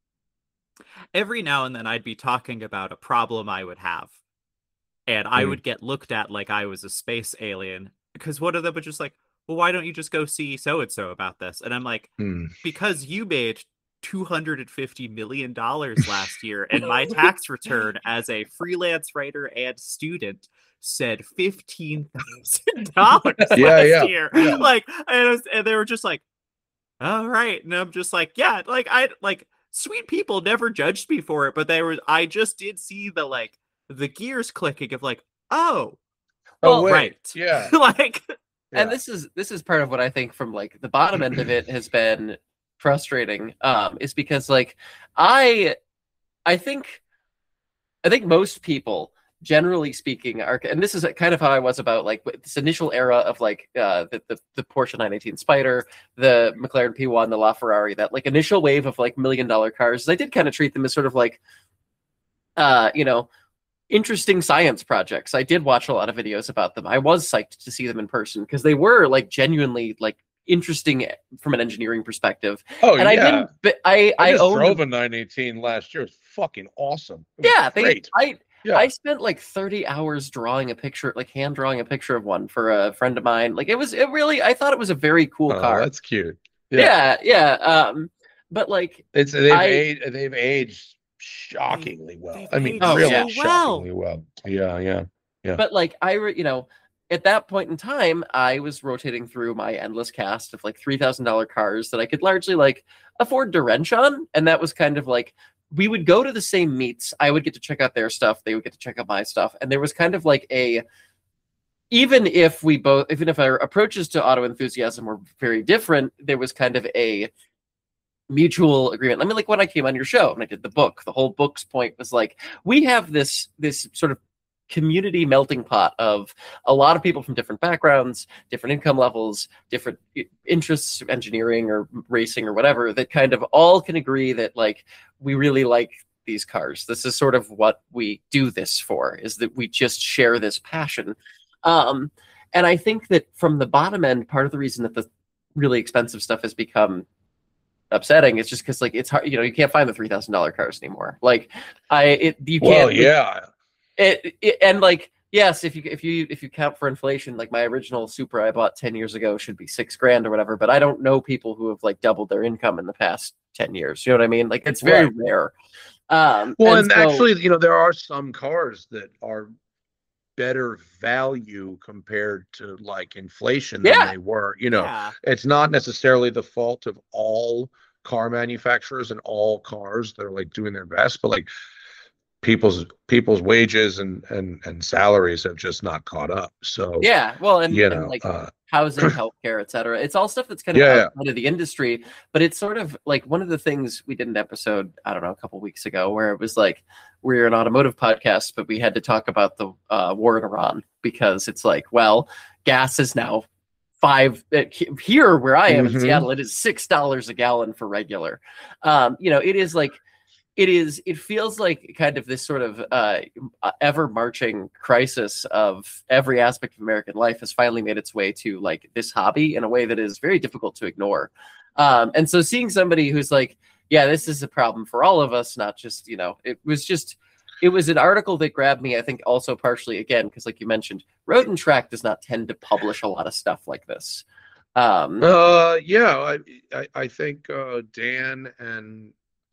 Speaker 3: every now and then I'd be talking about a problem I would have. And I
Speaker 2: Mm.
Speaker 3: would get looked at like I was a space alien because one of them was just like, well, why don't you just go see so-and-so about this? And I'm like,
Speaker 2: Mm.
Speaker 3: because you made two hundred fifty million dollars last year and my tax return as a freelance writer and student said fifteen thousand dollars
Speaker 2: Yeah,
Speaker 3: last
Speaker 2: yeah,
Speaker 3: year.
Speaker 2: yeah.
Speaker 3: Like, and, it was, and they were just like, all right. And I'm just like, yeah, like I like sweet people never judged me for it, but they were, I just did see the like, the gears clicking of like, oh,
Speaker 2: Oh,
Speaker 1: Well,
Speaker 2: wait.
Speaker 3: right.
Speaker 2: Yeah.
Speaker 3: like,
Speaker 1: And
Speaker 2: Yeah.
Speaker 1: this is this is part of what I think from like the bottom end of it has been frustrating, um, is because like I I think I think most people, generally speaking, are, and this is kind of how I was about like this initial era of like uh, the, the the Porsche nine eighteen Spider, the McLaren P one, the LaFerrari, that like initial wave of like million dollar cars. I did kind of treat them as sort of like, uh, you know, interesting science projects. I did watch a lot of videos about them. I was psyched to see them in person because they were like genuinely like interesting from an engineering perspective.
Speaker 2: Oh,
Speaker 1: And I
Speaker 2: yeah.
Speaker 1: didn't, but I
Speaker 2: I
Speaker 1: I,
Speaker 2: just
Speaker 1: owned
Speaker 2: drove a nine eighteen last year. It's fucking awesome. It was
Speaker 1: yeah, they,
Speaker 2: great.
Speaker 1: I
Speaker 2: Yeah.
Speaker 1: I spent like thirty hours drawing a picture, like hand drawing a picture of one for a friend of mine. Like it was, it really, I thought it was a very cool
Speaker 2: Oh,
Speaker 1: car.
Speaker 2: that's cute.
Speaker 1: Yeah, yeah. Um, but like,
Speaker 2: It's they've
Speaker 1: I-
Speaker 2: aged they've aged shockingly well.
Speaker 3: they've
Speaker 2: I mean,
Speaker 3: aged
Speaker 1: Oh,
Speaker 2: really
Speaker 1: yeah.
Speaker 3: so well.
Speaker 2: shockingly well. Yeah, yeah.
Speaker 1: but like I, re- you know, at that point in time, I was rotating through my endless cast of like three thousand dollars cars that I could largely like afford to wrench on. And that was kind of like, we would go to the same meets. I would get to check out their stuff. They would get to check out my stuff. And there was kind of like a, even if we both, even if our approaches to auto enthusiasm were very different, there was kind of a mutual agreement. I mean, like when I came on your show and I did the book, the whole book's point was like, we have this, this sort of community melting pot of a lot of people from different backgrounds, different income levels, different interests, engineering or racing or whatever, that kind of all can agree that like we really like these cars. This is sort of what we do this for, is that we just share this passion. Um, and I think that from the bottom end, part of the reason that the really expensive stuff has become upsetting is just because like it's hard, you know, you can't find the three thousand dollars cars anymore. Like I, it, you can't.
Speaker 2: Well, yeah.
Speaker 1: It, it and like yes, if you if you if you count for inflation, like my original Supra I bought ten years ago should be six grand or whatever. But I don't know people who have like doubled their income in the past ten years. You know what I mean? Like it's very right. rare. Um,
Speaker 2: well,
Speaker 1: and,
Speaker 2: and
Speaker 1: so,
Speaker 2: actually, you know, there are some cars that are better value compared to like inflation than
Speaker 1: yeah.
Speaker 2: they were. You know,
Speaker 3: yeah.
Speaker 2: It's not necessarily the fault of all car manufacturers and all cars that are like doing their best, but like. People's people's wages and, and and salaries have just not caught up. So
Speaker 1: yeah, well, and,
Speaker 2: you
Speaker 1: and
Speaker 2: know,
Speaker 1: like
Speaker 2: uh,
Speaker 1: housing, healthcare, et cetera. It's all stuff that's kind of
Speaker 2: yeah,
Speaker 1: outside yeah. of the industry, but it's sort of like one of the things we did an episode, I don't know, a couple weeks ago, where it was like we're an automotive podcast, but we had to talk about the uh, war in Iran because it's like, well, gas is now five here where I am mm-hmm. in Seattle. It is six dollars a gallon for regular. Um, you know, it is like. It is. It feels like kind of this sort of uh, ever-marching crisis of every aspect of American life has finally made its way to like this hobby in a way that is very difficult to ignore. Um, and so, seeing somebody who's like, "Yeah, this is a problem for all of us," not just you know, it was just, it was an article that grabbed me. I think also partially again because, like you mentioned, Road and Track does not tend to publish a lot of stuff like this. Um,
Speaker 2: uh, yeah, I, I, I think uh, Dan and.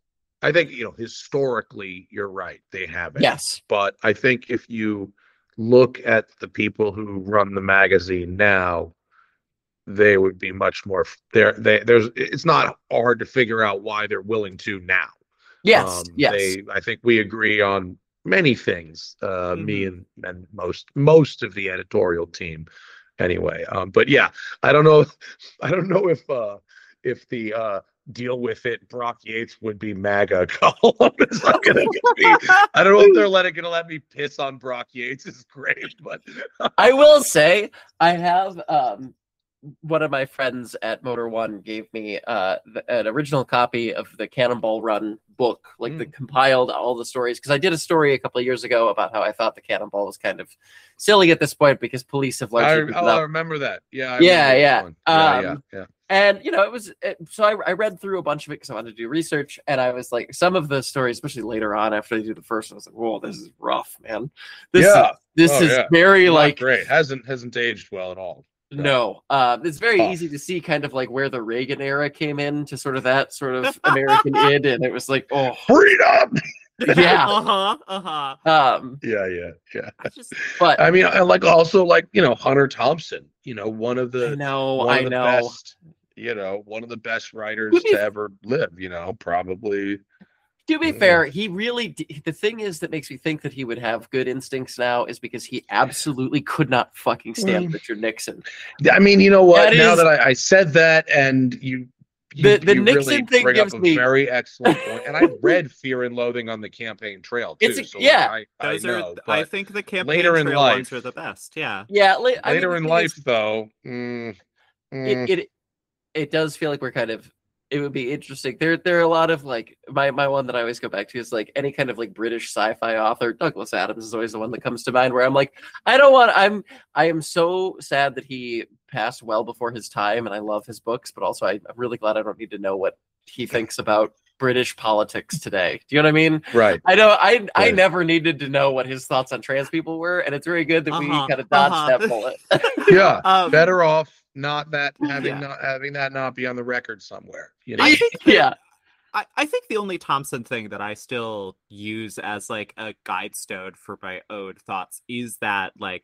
Speaker 2: I think, you know, historically, you're right. They haven't.
Speaker 1: Yes.
Speaker 2: But I think if you look at the people who run the magazine now, they would be much more there. They, there's it's not hard to figure out why they're willing to now.
Speaker 1: Yes.
Speaker 2: Um,
Speaker 1: yes.
Speaker 2: They, I think we agree on many things. Uh,
Speaker 3: Mm-hmm.
Speaker 2: Me and, and most most of the editorial team, anyway. Um, but yeah, I don't know. I don't know if uh, if the uh, deal with it Brock Yates would be MAGA column is not gonna be. I don't know if they're letting gonna let me piss on Brock Yates' is great, but
Speaker 1: I will say I have um one of my friends at Motor One gave me uh the, an original copy of the Cannonball Run book, like mm. the compiled all the stories, because I did a story a couple of years ago about how I thought the Cannonball was kind of silly at this point because police have largely.
Speaker 2: I, oh, I remember that. Yeah. I
Speaker 1: yeah, yeah.
Speaker 2: yeah,
Speaker 1: um,
Speaker 2: yeah, yeah.
Speaker 1: And, you know, it was, it, so I, I read through a bunch of it because I wanted to do research. And I was like, some of the stories, especially later on after they do the first one, I was like, whoa, this is rough, man. This
Speaker 2: yeah.
Speaker 1: is, this
Speaker 2: oh,
Speaker 1: is
Speaker 2: yeah.
Speaker 1: very
Speaker 2: Not
Speaker 1: like.
Speaker 2: great. Hasn't, hasn't aged well at all.
Speaker 1: Yeah. No. Uh, it's very Tough. easy to see kind of like where the Reagan era came in to sort of that sort of American id. And it was like, oh.
Speaker 2: Freedom!
Speaker 1: Yeah.
Speaker 3: uh-huh. Uh-huh.
Speaker 1: Um,
Speaker 2: yeah, yeah, yeah.
Speaker 3: I just,
Speaker 1: but
Speaker 2: I mean, I like also like, you know, Hunter Thompson, you know, one of the,
Speaker 1: I know,
Speaker 2: one
Speaker 1: I
Speaker 2: of the
Speaker 1: know.
Speaker 2: best, you know, one of the best writers to ever live, you know, probably.
Speaker 1: To be fair, he really, d- the thing is that makes me think that he would have good instincts now is because he absolutely could not fucking stand
Speaker 2: Mm.
Speaker 1: Richard Nixon.
Speaker 2: I mean, you know what,
Speaker 1: That
Speaker 2: now
Speaker 1: is-
Speaker 2: that I, I said that and you, you
Speaker 1: The- the
Speaker 2: you
Speaker 1: Nixon
Speaker 2: really
Speaker 1: thing
Speaker 2: bring
Speaker 1: gives
Speaker 2: up a
Speaker 1: me-
Speaker 2: very excellent point. And I read Fear and Loathing on the Campaign Trail too.
Speaker 1: It's-
Speaker 2: so
Speaker 1: yeah.
Speaker 2: like, I, I
Speaker 3: those
Speaker 2: know,
Speaker 3: are,
Speaker 2: but
Speaker 3: I think the campaign
Speaker 2: later in
Speaker 3: trail
Speaker 2: life-
Speaker 3: ones are the best. Yeah.
Speaker 1: Yeah. la- I mean,
Speaker 2: later
Speaker 1: the
Speaker 2: in
Speaker 1: thing
Speaker 2: life
Speaker 1: is,
Speaker 2: though, mm, mm,
Speaker 1: it, it it does feel like we're kind of, it would be interesting. There there are a lot of like, my, my one that I always go back to is like any kind of like British sci-fi author. Douglas Adams is always the one that comes to mind where I'm like, I don't want, I'm, I am so sad that he passed well before his time and I love his books, but also I, I'm really glad I don't need to know what he thinks about British politics today. Do you know what I mean?
Speaker 2: right.
Speaker 1: I know I I
Speaker 2: Right.
Speaker 1: never needed to know what his thoughts on trans people were, and it's very good that we
Speaker 3: Uh-huh,
Speaker 1: kind of dodged
Speaker 3: uh-huh.
Speaker 1: that bullet.
Speaker 2: Yeah.
Speaker 3: Um,
Speaker 2: Better off not that having
Speaker 3: Yeah.
Speaker 2: not having that not be on the record somewhere. You know?
Speaker 3: I think that-
Speaker 1: yeah.
Speaker 3: I, I think the only Thompson thing that I still use as like a guide stone for my own thoughts is that like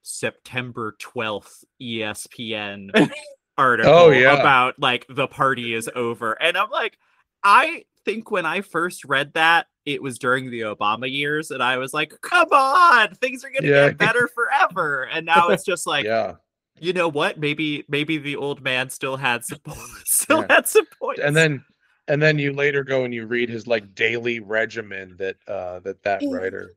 Speaker 3: September twelfth E S P N article
Speaker 2: Oh, yeah.
Speaker 3: about like the party is over. And I'm like, I think when I first read that, it was during the Obama years, and I was like, come on, things are gonna
Speaker 2: Yeah.
Speaker 3: get better forever. And now it's just like,
Speaker 2: Yeah.
Speaker 3: you know what? Maybe maybe the old man still had some still
Speaker 2: Yeah.
Speaker 3: had some points.
Speaker 2: And then and then you later go and you read his like daily regimen that uh that that writer.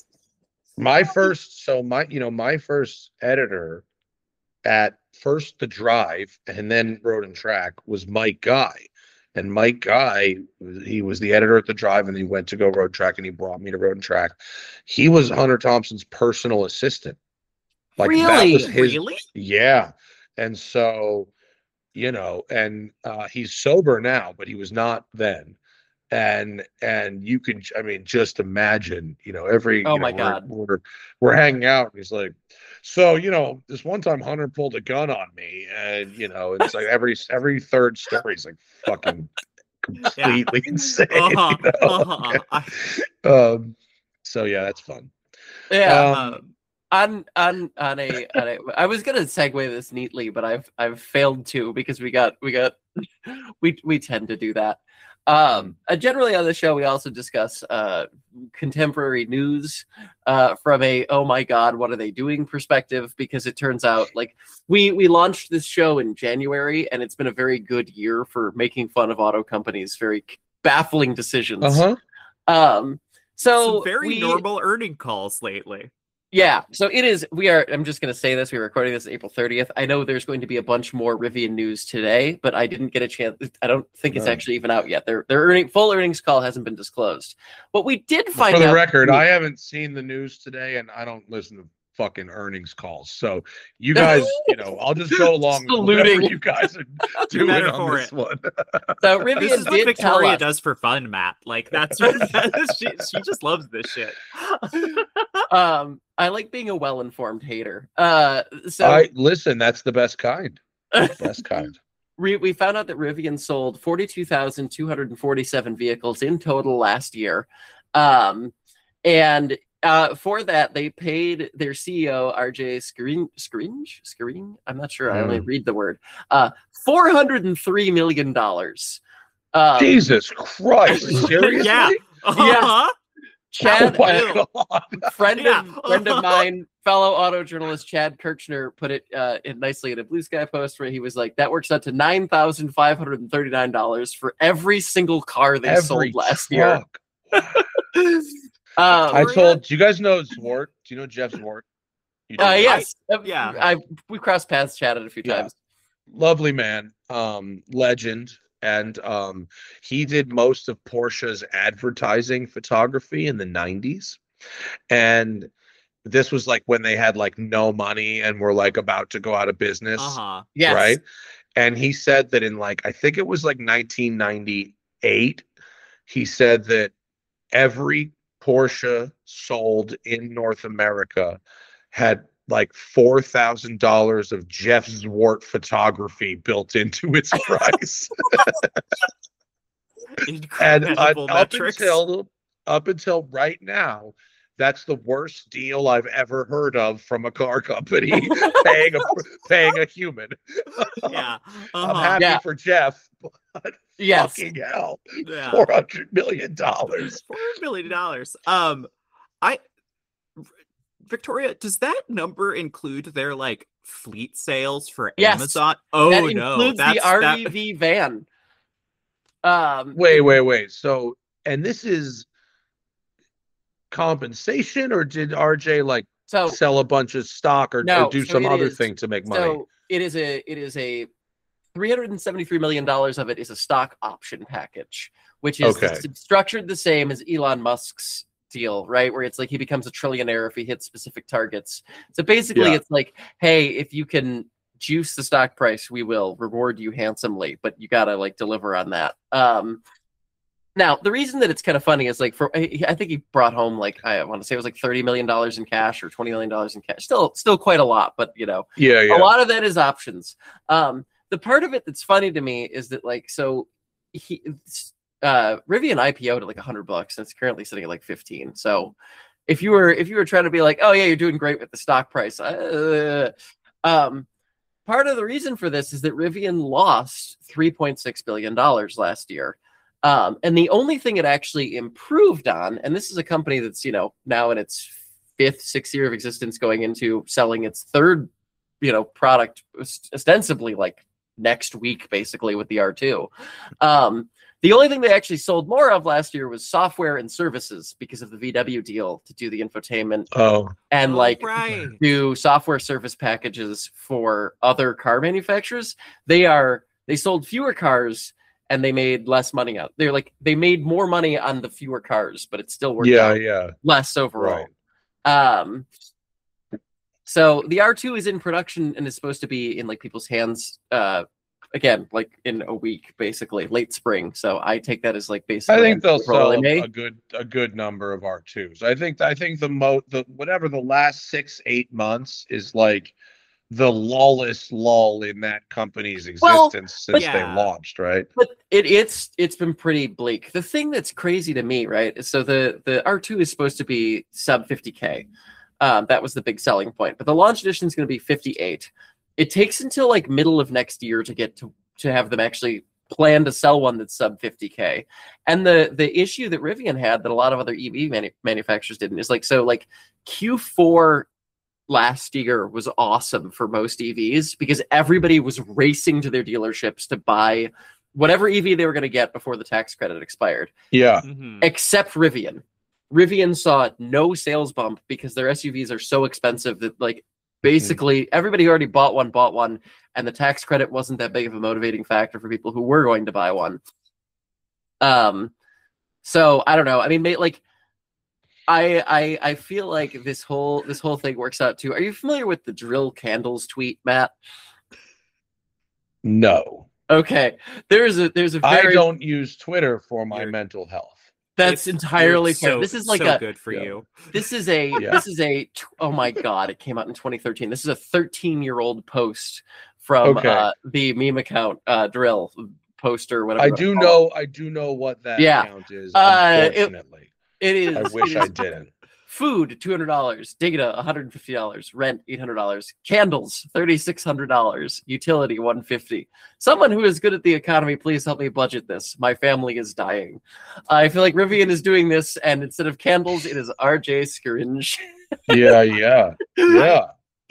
Speaker 2: My first so my you know my first editor at first The Drive and then Road and Track was Mike Guy. And Mike Guy, he was the editor at The Drive, and he went to go Road Track, and he brought me to Road and Track. He was Hunter Thompson's personal assistant. Like that
Speaker 1: Really?
Speaker 2: was his,
Speaker 3: Really?
Speaker 2: yeah. And so, you know, and uh, he's sober now, but he was not then. And and you could, I mean, just imagine, you know, every
Speaker 1: Oh
Speaker 2: you know,
Speaker 1: my
Speaker 2: we're,
Speaker 1: God.
Speaker 2: we're we're hanging out, and he's like, so you know, this one time Hunter pulled a gun on me, and you know, it's like every every third story is like fucking completely insane.
Speaker 3: Uh-huh,
Speaker 2: You know?
Speaker 3: uh-huh. I-
Speaker 2: Um, so yeah, that's fun.
Speaker 1: Yeah.
Speaker 2: Um,
Speaker 3: um,
Speaker 1: on on on a, on a I was gonna segue this neatly, but I've I've failed to because we got we got we we tend to do that. Um, uh, generally on the show, we also discuss uh, contemporary news uh, from a oh my god, what are they doing perspective, because it turns out like we we launched this show in January, and it's been a very good year for making fun of auto companies' very baffling decisions.
Speaker 2: uh-huh.
Speaker 1: Um, so
Speaker 3: some very
Speaker 1: we,
Speaker 3: normal earning calls lately.
Speaker 1: Yeah, so it is. We are. I'm just going to say this. We're recording this April thirtieth. I know there's going to be a bunch more Rivian news today, but I didn't get a chance. I don't think it's
Speaker 2: No.
Speaker 1: actually even out yet. Their their earning full earnings call hasn't been disclosed. But we did find
Speaker 2: For the
Speaker 1: out.
Speaker 2: record, I haven't seen the news today, and I don't listen to fucking earnings calls. So you guys, you know, I'll just go along with whatever
Speaker 1: Saluting.
Speaker 2: you guys are doing
Speaker 3: Better
Speaker 2: on
Speaker 3: for
Speaker 2: this
Speaker 3: it.
Speaker 2: one.
Speaker 1: So
Speaker 3: This
Speaker 1: Rivian
Speaker 3: is what
Speaker 1: did tell
Speaker 3: Victoria
Speaker 1: us.
Speaker 3: does for fun, Matt. Like that's what she, she just loves this shit.
Speaker 1: Um, I like being a well-informed hater. Uh, so
Speaker 2: I listen. That's the best kind. Best kind.
Speaker 1: we we found out that Rivian sold forty-two thousand two hundred forty-seven vehicles in total last year. Um, and uh, for that, they paid their C E O, R J Scaringe, Scaringe, Scaringe? I'm not sure. I only
Speaker 2: Mm.
Speaker 1: read the word. Uh, four hundred three million dollars. Um,
Speaker 2: Jesus Christ! Seriously?
Speaker 3: Yeah. Uh-huh.
Speaker 1: Chad,
Speaker 2: Oh my
Speaker 1: uh,
Speaker 2: God.
Speaker 1: friend
Speaker 3: Yeah.
Speaker 1: of friend of mine, fellow auto journalist Chad Kirchner, put it uh, in nicely in a Blue Sky post where he was like, "That works out to nine thousand five hundred and thirty nine dollars for every single car they
Speaker 2: Every
Speaker 1: sold last year."
Speaker 2: truck.
Speaker 1: um,
Speaker 2: I told. Do you guys know Zwart? Do you know Jeff Zwart? You do,
Speaker 1: uh,
Speaker 2: right?
Speaker 1: yes,
Speaker 3: yeah.
Speaker 1: I we crossed paths, chatted a few
Speaker 2: Yeah.
Speaker 1: times.
Speaker 2: Lovely man, um, legend, and um, he did most of Porsche's advertising photography in the nineties, and this was like when they had like no money and were like about to go out of business,
Speaker 3: Uh-huh.
Speaker 1: Yes,
Speaker 2: right? And he said that in like I think it was like nineteen ninety-eight, he said that every Porsche sold in North America had like four thousand dollars of Jeff Zwart photography built into its price. And uh,
Speaker 3: Incredible
Speaker 2: up
Speaker 3: metrics.
Speaker 2: until up until right now, that's the worst deal I've ever heard of from a car company paying a paying a human.
Speaker 3: Yeah.
Speaker 2: I'm
Speaker 3: Uh-huh.
Speaker 2: happy
Speaker 1: Yeah.
Speaker 2: for Jeff, but
Speaker 1: yes.
Speaker 2: fucking hell,
Speaker 3: Yeah.
Speaker 2: four hundred million dollars.
Speaker 3: Four million dollars. Um, I Victoria, does that number include their like fleet sales for
Speaker 1: Yes.
Speaker 3: Amazon? Oh
Speaker 1: that
Speaker 3: no,
Speaker 1: includes
Speaker 3: that's
Speaker 1: the R
Speaker 3: that-
Speaker 1: E V van. Um,
Speaker 2: Wait, wait, wait. So, and this is compensation, or did R J like
Speaker 1: so
Speaker 2: sell a bunch of stock, or,
Speaker 1: No,
Speaker 2: or do
Speaker 1: so
Speaker 2: some
Speaker 1: it
Speaker 2: other
Speaker 1: is-
Speaker 2: thing to make money?
Speaker 1: So it is a it is a three hundred seventy-three million dollars of it is a stock option package, which is
Speaker 2: Okay.
Speaker 1: it's structured the same as Elon Musk's deal, right? Where it's like he becomes a trillionaire if he hits specific targets. So basically,
Speaker 2: Yeah.
Speaker 1: it's like, hey, if you can juice the stock price, we will reward you handsomely, but you gotta like deliver on that. Um, now, the reason that it's kind of funny is like for I I think he brought home like I want to say it was like thirty million dollars in cash or twenty million dollars in cash. Still, still quite a lot, but you know.
Speaker 2: Yeah, yeah.
Speaker 1: A lot of that is options. Um, the part of it that's funny to me is that like so he uh Rivian I P O'd at like a hundred bucks and it's currently sitting at like fifteen. So if you were if you were trying to be like, oh yeah, you're doing great with the stock price. Uh, um, part of the reason for this is that Rivian lost three point six billion dollars last year. Um, and the only thing it actually improved on, and this is a company that's, you know, now in its fifth, sixth year of existence, going into selling its third, you know, product ostensibly like next week, basically with the R two. Um, the only thing they actually sold more of last year was software and services because of the V W deal to do the infotainment
Speaker 2: Oh,
Speaker 1: and
Speaker 3: Oh,
Speaker 1: like
Speaker 3: right.
Speaker 1: do software service packages for other car manufacturers. They are they sold fewer cars and they made less money out. They're like they made more money on the fewer cars, but it still worked
Speaker 2: yeah,
Speaker 1: out
Speaker 2: yeah.
Speaker 1: less overall.
Speaker 2: Right.
Speaker 1: Um, so the R two is in production and is supposed to be in like people's hands. Uh, again, like in a week, basically late spring. So I take that as like basically.
Speaker 2: I think they'll
Speaker 1: April,
Speaker 2: sell
Speaker 1: early May.
Speaker 2: a good a good number of R twos. I think I think the mo the whatever the last six eight months is like the lawless lull in that company's
Speaker 1: Well,
Speaker 2: existence since
Speaker 3: yeah.
Speaker 2: they launched, right?
Speaker 1: But it, it's it's been pretty bleak. The thing that's crazy to me, right? is So the the R two is supposed to be sub fifty K. Um, that was the big selling point. But the launch edition is going to be fifty-eight. It takes until like middle of next year to get to to have them actually plan to sell one that's sub fifty K. And the the issue that Rivian had that a lot of other E V manu- manufacturers didn't is like so like Q four last year was awesome for most E Vs because everybody was racing to their dealerships to buy whatever E V they were going to get before the tax credit expired,
Speaker 2: Yeah.
Speaker 3: Mhm.
Speaker 1: except Rivian. Rivian saw no sales bump because their S U Vs are so expensive that like basically everybody who already bought one bought one, and the tax credit wasn't that big of a motivating factor for people who were going to buy one. Um, so I don't know. I mean, may- like I I I feel like this whole this whole thing works out too. Are you familiar with the drill candles tweet, Matt?
Speaker 2: No.
Speaker 1: Okay, there's a there's a
Speaker 2: I
Speaker 1: very
Speaker 2: don't use Twitter for my
Speaker 3: You're-
Speaker 2: mental health.
Speaker 1: that's
Speaker 3: It's-
Speaker 1: entirely
Speaker 3: you're
Speaker 1: fair.
Speaker 3: so,
Speaker 1: This is like
Speaker 3: so
Speaker 1: a
Speaker 3: good for
Speaker 2: yeah.
Speaker 3: you.
Speaker 1: this is a
Speaker 2: Yeah.
Speaker 1: this is a tw- oh my god, it came out in twenty thirteen. This is a thirteen year old post from
Speaker 2: Okay.
Speaker 1: uh, the meme account uh, drill poster whatever.
Speaker 2: I
Speaker 1: you wanna
Speaker 2: do
Speaker 1: call it.
Speaker 2: know I do know what that
Speaker 1: Yeah.
Speaker 2: account is,
Speaker 1: Uh, it-
Speaker 2: unfortunately.
Speaker 1: It is.
Speaker 2: I
Speaker 1: it
Speaker 2: wish I
Speaker 1: is
Speaker 2: didn't.
Speaker 1: Food, two hundred dollars. Digita, one hundred fifty dollars. Rent, eight hundred dollars. Candles, thirty-six hundred dollars. Utility, one hundred fifty dollars. Someone who is good at the economy, please help me budget this. My family is dying. I feel like Rivian is doing this, and instead of candles, it is R J Scaringe.
Speaker 2: Yeah, yeah. Yeah.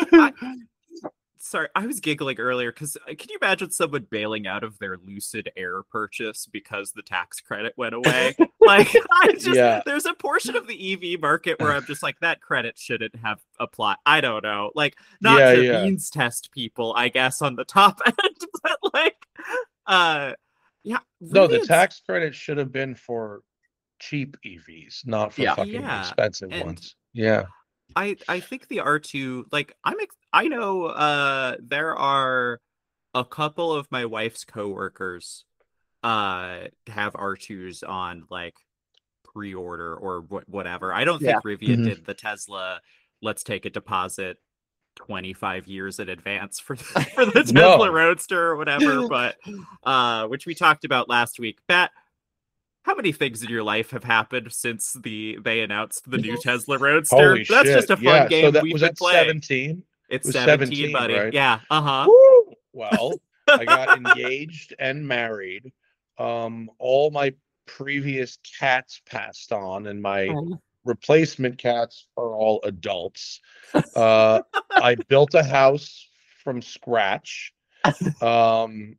Speaker 3: Sorry, I was giggling earlier because can you imagine someone bailing out of their Lucid Air purchase because the tax credit went away? Like, I just
Speaker 2: Yeah.
Speaker 3: there's a portion of the E V market where I'm just like, that credit shouldn't have applied. I don't know, like not
Speaker 2: Yeah,
Speaker 3: to
Speaker 2: yeah.
Speaker 3: means test people, I guess, on the top end, but like, uh, yeah,
Speaker 2: No, the
Speaker 3: Rivian's-
Speaker 2: tax credit should have been for cheap E Vs, not for
Speaker 1: Yeah.
Speaker 2: fucking
Speaker 3: Yeah,
Speaker 2: expensive
Speaker 3: and-
Speaker 2: ones. Yeah.
Speaker 3: I I think the R two, like I'm ex- I know uh there are a couple of my wife's coworkers uh have R twos on like pre-order or what whatever. I don't think Rivian
Speaker 2: Mhm.
Speaker 3: did the Tesla let's take a deposit twenty-five years in advance for for the
Speaker 2: No.
Speaker 3: Tesla Roadster or whatever, but uh which we talked about last week. Pat, how many things in your life have happened since the they announced the new Tesla Roadster?
Speaker 2: Holy
Speaker 3: That's
Speaker 2: shit.
Speaker 3: just a fun
Speaker 2: yeah.
Speaker 3: game
Speaker 2: so that
Speaker 3: we've
Speaker 2: was
Speaker 3: been
Speaker 2: at
Speaker 3: playing.
Speaker 2: seventeen.
Speaker 3: It's
Speaker 2: was
Speaker 3: seventeen,
Speaker 2: seventeen,
Speaker 3: buddy.
Speaker 2: right?
Speaker 3: Yeah. Uh-huh.
Speaker 2: Woo! Well, I got engaged and married. Um, all my previous cats passed on, and my
Speaker 1: Um,
Speaker 2: replacement cats are all adults. Uh, I built a house from scratch. Um,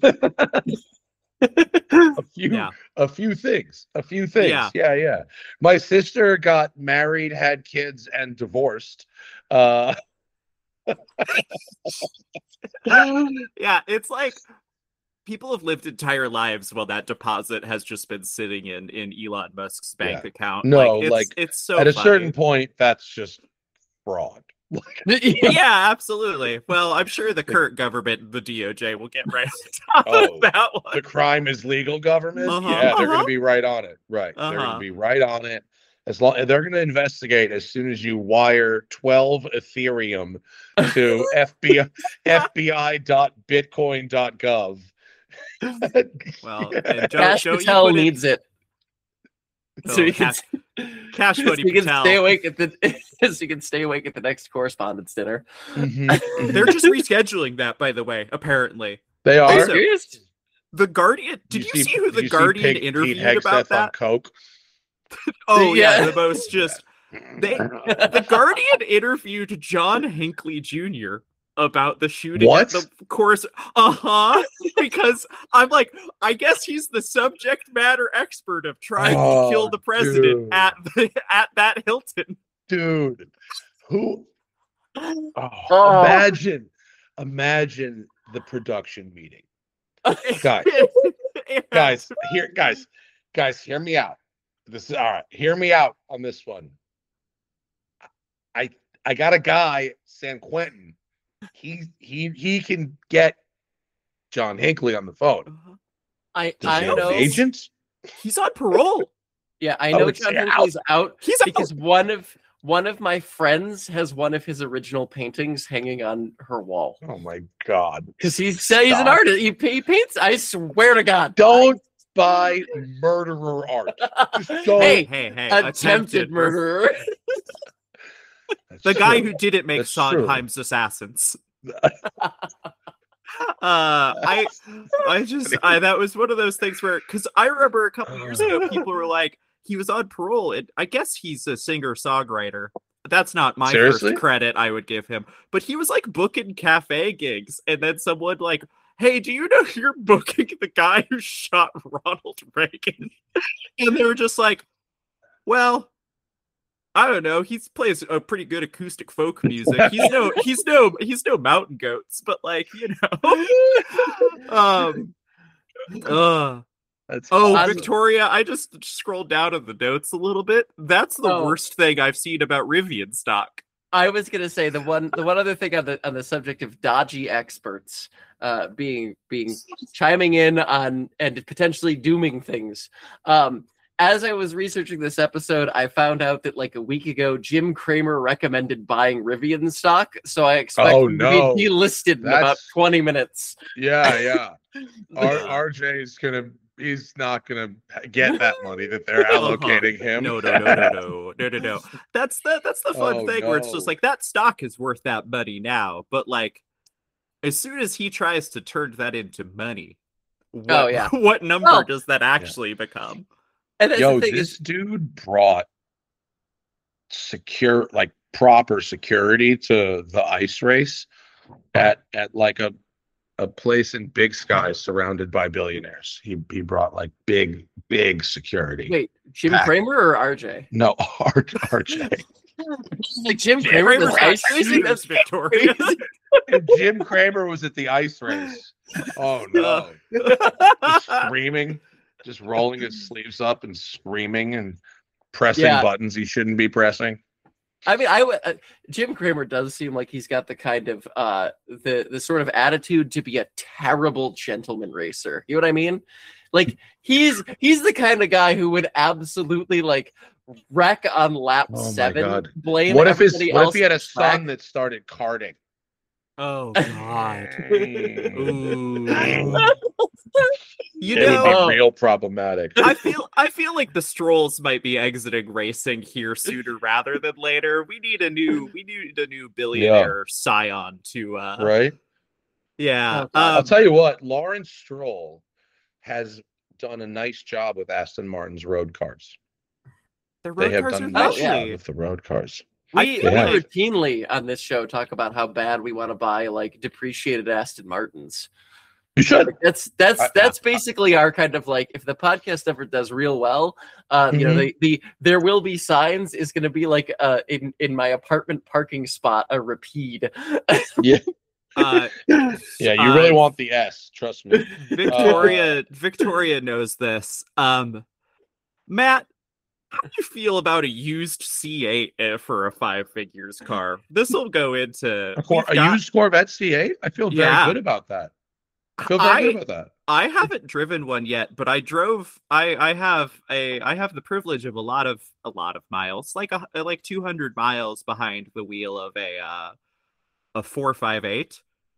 Speaker 2: a few,
Speaker 3: Yeah.
Speaker 2: a few things, a few things.
Speaker 3: Yeah.
Speaker 2: Yeah, yeah. My sister got married, had kids, and divorced. Uh,
Speaker 3: Yeah, it's like people have lived entire lives while that deposit has just been sitting in in Elon Musk's bank
Speaker 2: Yeah.
Speaker 3: account.
Speaker 2: No,
Speaker 3: like it's,
Speaker 2: like,
Speaker 3: it's so
Speaker 2: at a
Speaker 3: funny.
Speaker 2: certain point, that's just fraud.
Speaker 3: Yeah, absolutely. Well, I'm sure the current government, the D O J, will get right on top
Speaker 2: Oh,
Speaker 3: of that one.
Speaker 2: The crime is legal government.
Speaker 3: Uh-huh,
Speaker 2: Yeah, they're going
Speaker 3: uh-huh.
Speaker 2: to be right on it. Right, they're going
Speaker 3: Uh-huh.
Speaker 2: to be right on it. As long they're going to investigate as soon as you wire twelve Ethereum to F B I F B I dot bitcoin dot gov.
Speaker 3: Well,
Speaker 2: Yeah.
Speaker 3: and Joe,
Speaker 1: Cash
Speaker 3: Joe, you
Speaker 1: Patel
Speaker 3: put in-
Speaker 1: needs it.
Speaker 3: so
Speaker 1: So you can
Speaker 3: Cash, Cash
Speaker 1: So
Speaker 3: Money
Speaker 1: you can
Speaker 3: Patel.
Speaker 1: stay awake at the so you can stay awake at the next correspondence dinner.
Speaker 2: Mhm.
Speaker 3: They're just rescheduling that, by the way. Apparently,
Speaker 2: They
Speaker 1: Are you
Speaker 2: are.
Speaker 3: Also,
Speaker 1: serious?
Speaker 3: the Guardian. Did you, see, who
Speaker 2: did
Speaker 3: the
Speaker 2: you
Speaker 3: Guardian
Speaker 2: Pete- Pete
Speaker 3: interviewed about
Speaker 2: Hegseth on
Speaker 3: that?
Speaker 2: coke?
Speaker 3: Oh yeah,
Speaker 1: Yeah.
Speaker 3: the most just they. The Guardian interviewed John Hinckley Junior about the shooting
Speaker 2: What?
Speaker 3: at the course. Uh huh. Because I'm like, I guess he's the subject matter expert of trying
Speaker 2: Oh,
Speaker 3: to kill the president
Speaker 2: dude.
Speaker 3: at the, at that Hilton.
Speaker 2: Dude, who? Oh,
Speaker 1: Oh.
Speaker 2: Imagine, imagine the production meeting, guys. guys, here, guys, guys, hear me out. This is all right. Hear me out on this one. I I got a guy, San Quentin. He he he can get John Hinckley on the phone.
Speaker 1: I
Speaker 2: Does
Speaker 1: I
Speaker 2: he have
Speaker 1: know.
Speaker 2: agents?
Speaker 3: He's on parole.
Speaker 1: Yeah, I
Speaker 2: Oh,
Speaker 1: know
Speaker 2: it's
Speaker 1: John
Speaker 2: out.
Speaker 1: Hinckley's out
Speaker 3: He's
Speaker 1: because one of one of my friends has one of his original paintings hanging on her wall.
Speaker 2: Oh my God!
Speaker 1: Because he's he's an
Speaker 2: Stop.
Speaker 1: artist. He, he paints. I swear to God.
Speaker 2: Don't buy murderer art. Just don't.
Speaker 1: Hey,
Speaker 3: hey, hey,
Speaker 1: attempted murderer.
Speaker 2: That's
Speaker 3: The guy
Speaker 2: true.
Speaker 3: who didn't make
Speaker 2: That's true.
Speaker 3: Sondheim's Assassins. Uh, I, I just, I that was one of those things where, because I remember a couple years ago, people were like, he was on parole, and I guess he's a singer songwriter. That's not my
Speaker 2: Seriously?
Speaker 3: first credit I would give him, but he was like booking cafe gigs, and then someone like, hey, do you know you're booking the guy who shot Ronald Reagan? And they were just like, well, I don't know. He plays a pretty good acoustic folk music. He's no, he's no, he's no Mountain Goats, but like, you know. um. Uh,
Speaker 2: That's
Speaker 3: oh,
Speaker 1: awesome.
Speaker 3: Victoria! I just scrolled down on the notes a little bit. That's the
Speaker 1: Oh.
Speaker 3: worst thing I've seen about Rivian stock.
Speaker 1: I was gonna say the one the one other thing on the on the subject of dodgy experts uh being being chiming in on and potentially dooming things. Um as I was researching this episode, I found out that like a week ago, Jim Cramer recommended buying Rivian stock. So I expect
Speaker 2: Oh,
Speaker 1: him
Speaker 2: no.
Speaker 1: to be delisted in about
Speaker 2: That's-
Speaker 1: twenty minutes.
Speaker 2: yeah, yeah. R- RJ's gonna. He's not gonna get that money that they're allocating him.
Speaker 3: No, no, no, no, no, no, no, no. That's the that's the fun
Speaker 2: Oh,
Speaker 3: thing where it's just
Speaker 2: no.
Speaker 3: like that stock is worth that money now, but like as soon as he tries to turn that into money, what,
Speaker 1: Oh, yeah.
Speaker 3: what number
Speaker 1: Well-
Speaker 3: does that actually become?
Speaker 1: And that's
Speaker 2: Yo,
Speaker 1: the thing
Speaker 2: this
Speaker 1: is,
Speaker 2: dude brought secure, like proper security to the ice race at at like a a place in Big Sky surrounded by billionaires. He he brought like big big security.
Speaker 1: wait, Jim
Speaker 2: Pack.
Speaker 1: Cramer or R J?
Speaker 2: No, R- RJ.
Speaker 1: Like Jim Cramer does ice racing? That's
Speaker 3: Victoria.
Speaker 1: crazy.
Speaker 2: And Jim Cramer was at the ice race. Oh no! Just screaming, just rolling his sleeves up and screaming and pressing
Speaker 1: Yeah.
Speaker 2: buttons he shouldn't be pressing.
Speaker 1: I mean, I w- uh, Jim Cramer does seem like he's got the kind of uh the the sort of attitude to be a terrible gentleman racer. You know what I mean? Like he's he's the kind of guy who would absolutely like wreck on lap
Speaker 2: Oh my
Speaker 1: seven.
Speaker 2: God.
Speaker 1: Blame
Speaker 2: What if his
Speaker 1: everybody
Speaker 2: what if
Speaker 1: else
Speaker 2: he had a
Speaker 1: on the track.
Speaker 2: son that started karting?
Speaker 3: Oh God. Ooh.
Speaker 2: It
Speaker 3: You
Speaker 2: would
Speaker 3: know,
Speaker 2: be real problematic.
Speaker 3: I feel I feel like the Strolls might be exiting racing here sooner rather than later. We need a new we need a new billionaire scion to uh
Speaker 2: Right?
Speaker 3: yeah.
Speaker 1: Oh, God.
Speaker 2: I'll
Speaker 3: Um,
Speaker 2: tell you what, Lawrence Stroll has done a nice job with Aston Martin's road cars.
Speaker 3: the
Speaker 2: They
Speaker 3: road
Speaker 2: have
Speaker 3: cars
Speaker 2: done
Speaker 3: are
Speaker 2: a nice job
Speaker 3: actually
Speaker 2: with the road cars.
Speaker 3: I
Speaker 1: We,
Speaker 3: feel
Speaker 1: we
Speaker 2: like-
Speaker 1: routinely on this show talk about how bad we want to buy like depreciated Aston Martins.
Speaker 2: You should.
Speaker 1: That's that's
Speaker 2: I-
Speaker 1: that's basically our kind of like if the podcast ever does real well, uh, you know,
Speaker 2: Mhm.
Speaker 1: the, the there will be signs is going to be like uh in in my apartment parking spot a repeat.
Speaker 2: Yeah.
Speaker 3: uh
Speaker 2: Yeah, you really
Speaker 3: Uh,
Speaker 2: want the S, trust me.
Speaker 3: Victoria Victoria knows this. Um Matt, how do you feel about a used C eight uh, for a five figures car? This will go into
Speaker 2: A, cor-
Speaker 3: we've
Speaker 2: a
Speaker 3: got-
Speaker 2: used Corvette C eight? I feel very
Speaker 3: Yeah.
Speaker 2: good about that. I feel very
Speaker 3: I-
Speaker 2: good about that.
Speaker 3: I haven't driven one yet, but I drove. I I have a I have the privilege of a lot of a lot of miles, like a like two hundred miles behind the wheel of a uh, a four five eight,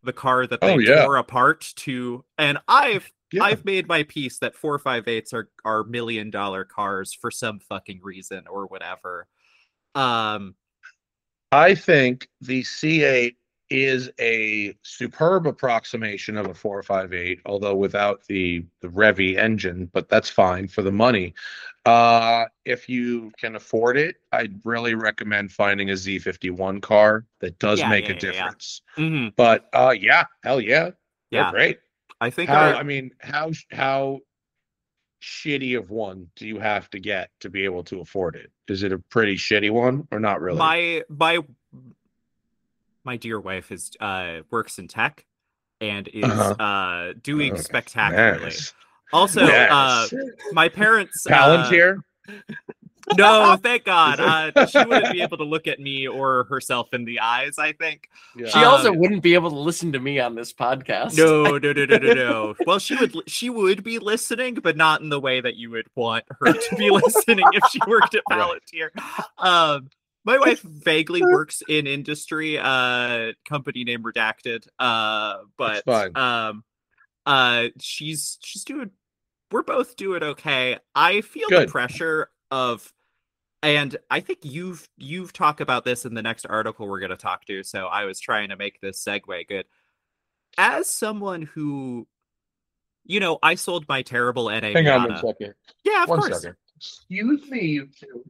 Speaker 3: the car that they
Speaker 2: Oh, yeah.
Speaker 3: tore apart to, and I've
Speaker 2: Yeah.
Speaker 3: I've made my peace that four five eights are are million dollar cars for some fucking reason or whatever. Um,
Speaker 2: I think the C eight is a superb approximation of a four five eight, although without the the Revy engine, but that's fine for the money. Uh, if you can afford it, I'd really recommend finding a Z fifty-one car that does
Speaker 3: Yeah,
Speaker 2: make
Speaker 3: yeah,
Speaker 2: a
Speaker 3: yeah, yeah.
Speaker 2: difference.
Speaker 3: mhm,
Speaker 2: But uh, yeah, hell yeah, they're
Speaker 3: yeah,
Speaker 2: great.
Speaker 3: I think
Speaker 2: How,
Speaker 3: our
Speaker 2: I mean, how how shitty of one do you have to get to be able to afford it? Is it a pretty shitty one or not really?
Speaker 3: my my my dear wife is uh works in tech and is
Speaker 2: Uh-huh.
Speaker 3: uh doing
Speaker 2: Oh,
Speaker 3: spectacularly.
Speaker 2: nice.
Speaker 3: Also, uh,
Speaker 2: Nice.
Speaker 3: my parents. Uh,
Speaker 2: Palantir?
Speaker 3: no, thank God. Uh, she wouldn't be able to look at me or herself in the eyes, I think.
Speaker 2: Yeah.
Speaker 1: She also
Speaker 3: Um,
Speaker 1: wouldn't be able to listen to me on this podcast.
Speaker 3: No, no, no, no, no, no. Well, she would she would be listening, but not in the way that you would want her to be listening if she worked at Palantir. Um, my wife vaguely works in industry, uh, company name redacted. Uh, but
Speaker 2: That's fine.
Speaker 3: um, uh, she's she's doing. We're both doing okay. I feel
Speaker 2: Good.
Speaker 3: the pressure of, and I think you've you've talked about this in the next article we're going to talk to. So I was trying to make this segue good. As someone who, you know, I sold my terrible N A
Speaker 2: Hang on one
Speaker 3: Miata.
Speaker 2: second.
Speaker 3: Yeah, of
Speaker 2: One
Speaker 3: course.
Speaker 2: second. Excuse me, you two.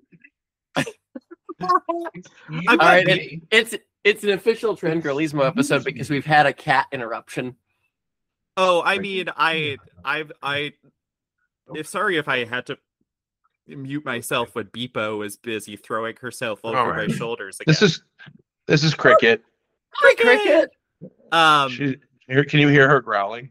Speaker 2: Excuse
Speaker 3: I'm
Speaker 1: All right,
Speaker 2: me.
Speaker 1: It's it's an official Trend Girlismo episode because we've had a cat interruption.
Speaker 3: Oh, I mean, I, I, I. If sorry if I had to mute myself when Beepo was busy throwing herself over
Speaker 2: All
Speaker 3: my
Speaker 2: right.
Speaker 3: shoulders again.
Speaker 2: This is this is Cricket.
Speaker 1: Hi, Cricket.
Speaker 3: um,
Speaker 2: She, here, can you hear her growling?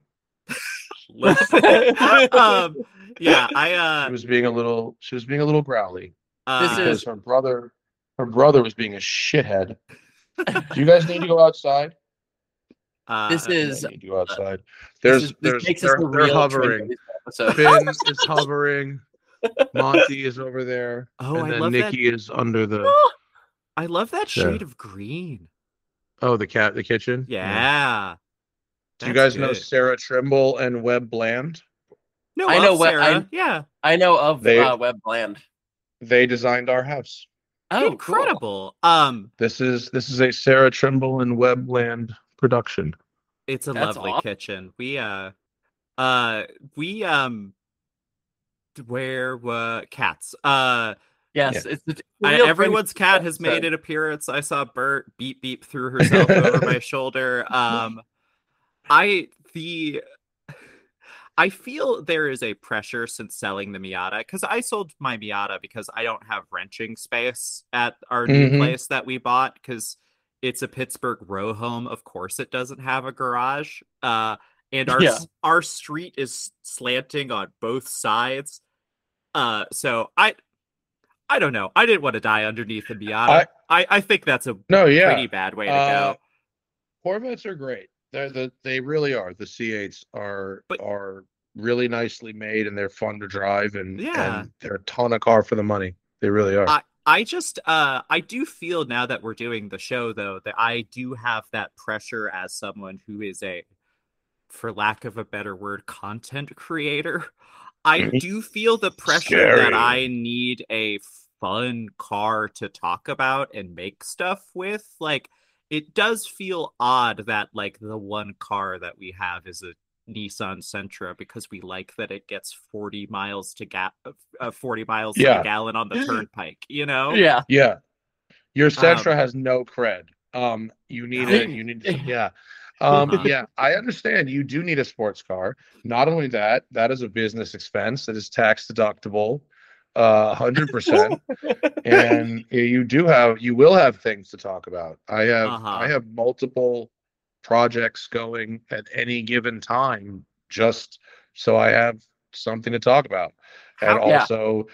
Speaker 3: listen. um, yeah, I uh,
Speaker 2: She was being a little. She was being a little growly
Speaker 3: uh
Speaker 1: This
Speaker 2: because
Speaker 1: is-
Speaker 2: her brother, her brother was being a shithead. Do you guys need to go outside?
Speaker 3: uh,
Speaker 1: This
Speaker 2: Yeah,
Speaker 1: is
Speaker 2: you need to go outside.
Speaker 1: this,
Speaker 2: There's,
Speaker 1: is, this
Speaker 2: there's,
Speaker 1: makes
Speaker 2: they're,
Speaker 1: us a
Speaker 2: they're
Speaker 1: real Trend
Speaker 2: hovering.
Speaker 1: Girlismo episode.
Speaker 2: Finn is hovering. Monty is over there.
Speaker 3: Oh,
Speaker 2: and
Speaker 3: I
Speaker 2: then
Speaker 3: love
Speaker 2: Nikki is under the.
Speaker 3: I love that
Speaker 2: Yeah.
Speaker 3: shade of green.
Speaker 2: Oh, the cat, the kitchen.
Speaker 3: Yeah.
Speaker 2: Do you
Speaker 3: That's
Speaker 2: guys know
Speaker 3: good.
Speaker 2: Sarah Trimble and Webb Bland?
Speaker 3: No,
Speaker 1: I
Speaker 3: I
Speaker 1: know
Speaker 3: know
Speaker 1: what-
Speaker 3: Sarah.
Speaker 1: I-
Speaker 3: Yeah.
Speaker 1: I know of
Speaker 2: They-
Speaker 1: uh, Webb Bland.
Speaker 2: They designed our house.
Speaker 1: Oh, cool.
Speaker 3: Incredible. Um,
Speaker 2: This is this is a Sarah Trimble and Webb Bland production.
Speaker 3: it's a
Speaker 1: That's
Speaker 3: lovely
Speaker 1: awesome.
Speaker 3: kitchen. We uh uh we um where were cats? Uh
Speaker 1: Yes, it's, it's a
Speaker 3: I-
Speaker 1: real
Speaker 3: everyone's
Speaker 1: Trend
Speaker 3: cat has made
Speaker 1: episode.
Speaker 3: an appearance. I saw Bert beep beep through herself over my shoulder. Um I the I feel there is a pressure since selling the Miata because I sold my Miata because I don't have wrenching space at our new
Speaker 2: Mhm.
Speaker 3: place that we bought because it's a Pittsburgh row home. Of course, it doesn't have a garage. Uh, and our
Speaker 1: Yeah.
Speaker 3: our street is slanting on both sides. Uh, so I I don't know. I didn't want to die underneath the Miata.
Speaker 2: I-
Speaker 3: I, I think that's a
Speaker 2: No, yeah.
Speaker 3: pretty bad way to
Speaker 2: Uh,
Speaker 3: go.
Speaker 2: Corvettes are great. They're the they really are. The C eights are
Speaker 3: But-
Speaker 2: are really nicely made and they're fun to drive and,
Speaker 3: Yeah.
Speaker 2: and they're a ton of car for the money. They really are.
Speaker 3: I I just uh I do feel now that we're doing the show though that I do have that pressure as someone who is a, for lack of a better word, content creator. I do feel the pressure that
Speaker 2: Scary.
Speaker 3: I need a fun car to talk about and make stuff with. Like it does feel odd that like the one car that we have is a Nissan Sentra because we like that it gets forty miles to ga- uh, forty miles to
Speaker 2: Yeah.
Speaker 3: the gallon on the turnpike, you know?
Speaker 1: Yeah.
Speaker 2: Yeah. Your Sentra
Speaker 3: Um,
Speaker 2: has no cred. Um, you need
Speaker 3: No.
Speaker 2: it. You need to, yeah. Um,
Speaker 3: Uh-huh.
Speaker 2: yeah, I understand you do need a sports car. Not only that, that is a business expense that is tax deductible, uh, hundred percent. And you do have, you will have things to talk about. I have,
Speaker 3: Uh-huh.
Speaker 2: I have multiple projects going at any given time, just so I have something to talk about, and
Speaker 3: How-
Speaker 1: Yeah.
Speaker 2: also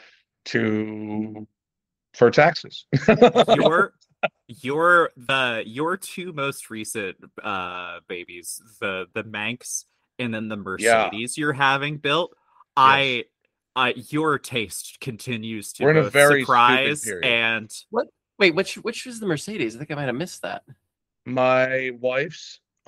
Speaker 2: to for taxes.
Speaker 3: your your the your two most recent uh babies, the the Manx and then the Mercedes you're having built, I I your taste continues to
Speaker 2: We're in a
Speaker 3: both
Speaker 2: very stupid
Speaker 3: surprise
Speaker 2: period.
Speaker 3: and
Speaker 1: Wait, which which was the Mercedes? I think I might have missed that.
Speaker 2: My wife's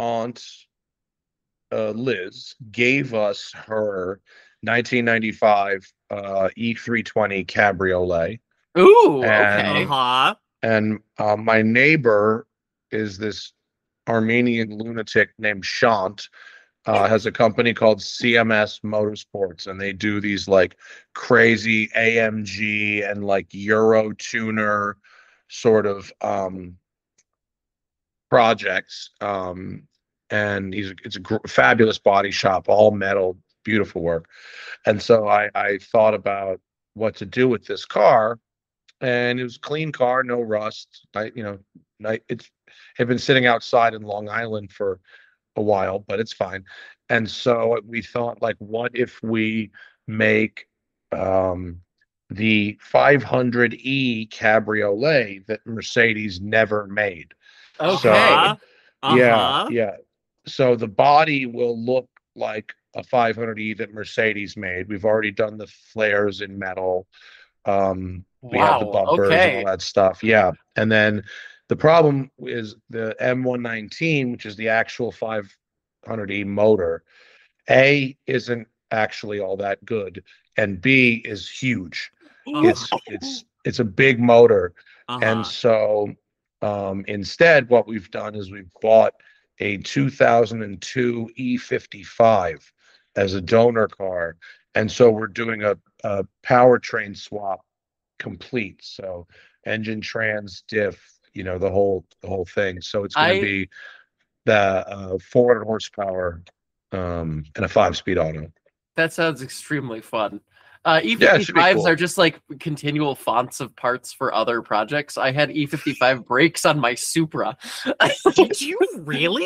Speaker 2: aunt, uh, Liz, gave us her nineteen ninety-five uh, E three twenty Cabriolet.
Speaker 1: Ooh,
Speaker 2: And
Speaker 1: okay.
Speaker 3: Uh-huh.
Speaker 2: and uh, my neighbor is this Armenian lunatic named Shant. Uh, has a company called C M S Motorsports, and they do these like crazy A M G and like Euro tuner sort of um, projects. Um, and he's it's a gr- fabulous body shop, all metal, beautiful work. And so I I thought about what to do with this car, and it was a clean car, no rust. I you know, I, it's had been sitting outside in Long Island for a while, but it's fine. And so we thought, like, what if we make um, the five hundred E Cabriolet that Mercedes never made?
Speaker 1: Okay.
Speaker 2: So, yeah,
Speaker 3: Uh-huh.
Speaker 2: yeah. So the body will look like a five hundred E that Mercedes made. We've already done the flares in metal. Um, we have the
Speaker 1: Wow.
Speaker 2: bumpers and all
Speaker 1: Okay.
Speaker 2: that stuff. Yeah. And then the problem is the M one nineteen, which is the actual five hundred E motor, A, isn't actually all that good, and B is huge. It's it's it's a big motor. And
Speaker 3: Uh-huh.
Speaker 2: so um, instead, what we've done is we've bought a two thousand two E fifty-five as a donor car. And so we're doing a, a powertrain swap complete. So engine, trans, diff, you know, the whole the whole thing. So it's going to
Speaker 1: I
Speaker 2: be the uh, four hundred horsepower um, and a five-speed auto.
Speaker 1: that sounds extremely fun. Uh,
Speaker 2: Yeah, it should be
Speaker 1: E fifty-fives
Speaker 2: cool.
Speaker 1: are just like continual fonts of parts for other projects. I had E fifty-five brakes on my Supra.
Speaker 3: Did you really?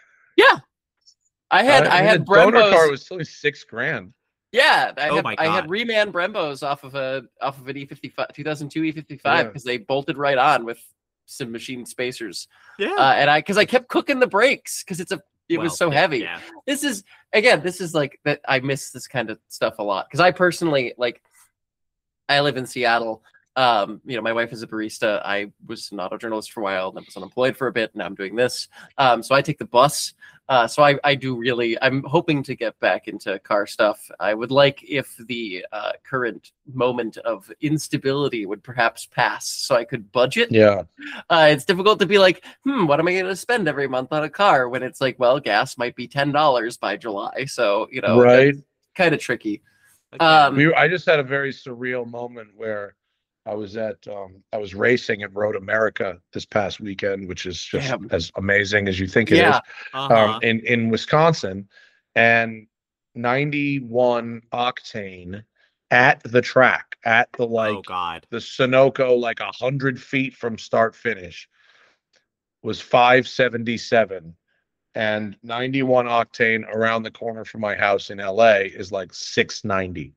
Speaker 1: I had
Speaker 2: Uh,
Speaker 1: I
Speaker 2: mean,
Speaker 1: had
Speaker 2: the donor car
Speaker 1: Brembos.
Speaker 2: was only six grand.
Speaker 1: Yeah, I
Speaker 3: Oh
Speaker 1: had
Speaker 3: my
Speaker 1: I had
Speaker 3: God.
Speaker 1: reman Brembos off of a off of an E fifty-five two thousand two E fifty-five
Speaker 2: Yeah.
Speaker 1: because they bolted right on with some machine spacers.
Speaker 3: Yeah.
Speaker 1: Uh, and I because I kept cooking the brakes because it's a it
Speaker 3: Well,
Speaker 1: was so
Speaker 3: yeah,
Speaker 1: heavy.
Speaker 3: Yeah.
Speaker 1: This is again, this is like that I miss this kind of stuff a lot because I personally like I live in Seattle. Um, you know, my wife is a barista. I was an auto journalist for a while, then was unemployed for a bit. Now I'm doing this. Um, so I take the bus. Uh, so I, I do really, I'm hoping to get back into car stuff. I would like if the uh, current moment of instability would perhaps pass so I could budget.
Speaker 2: Yeah.
Speaker 1: Uh, it's difficult to be like, hmm, what am I going to spend every month on a car when it's like, well, gas might be ten dollars by July. So, you know,
Speaker 2: Right.
Speaker 1: kind of tricky.
Speaker 3: Okay.
Speaker 1: Um,
Speaker 2: We were, I just had a very surreal moment where I was at um, I was racing at Road America this past weekend, which is just
Speaker 1: Damn.
Speaker 2: as amazing as you think it is.
Speaker 1: yeah.
Speaker 3: Uh-huh.
Speaker 2: Um, in in Wisconsin, and ninety-one octane at the track, at the like
Speaker 3: oh God.
Speaker 2: the Sunoco, like a hundred feet from start finish, was five seventy-seven, and ninety-one octane around the corner from my house in L A is like six ninety.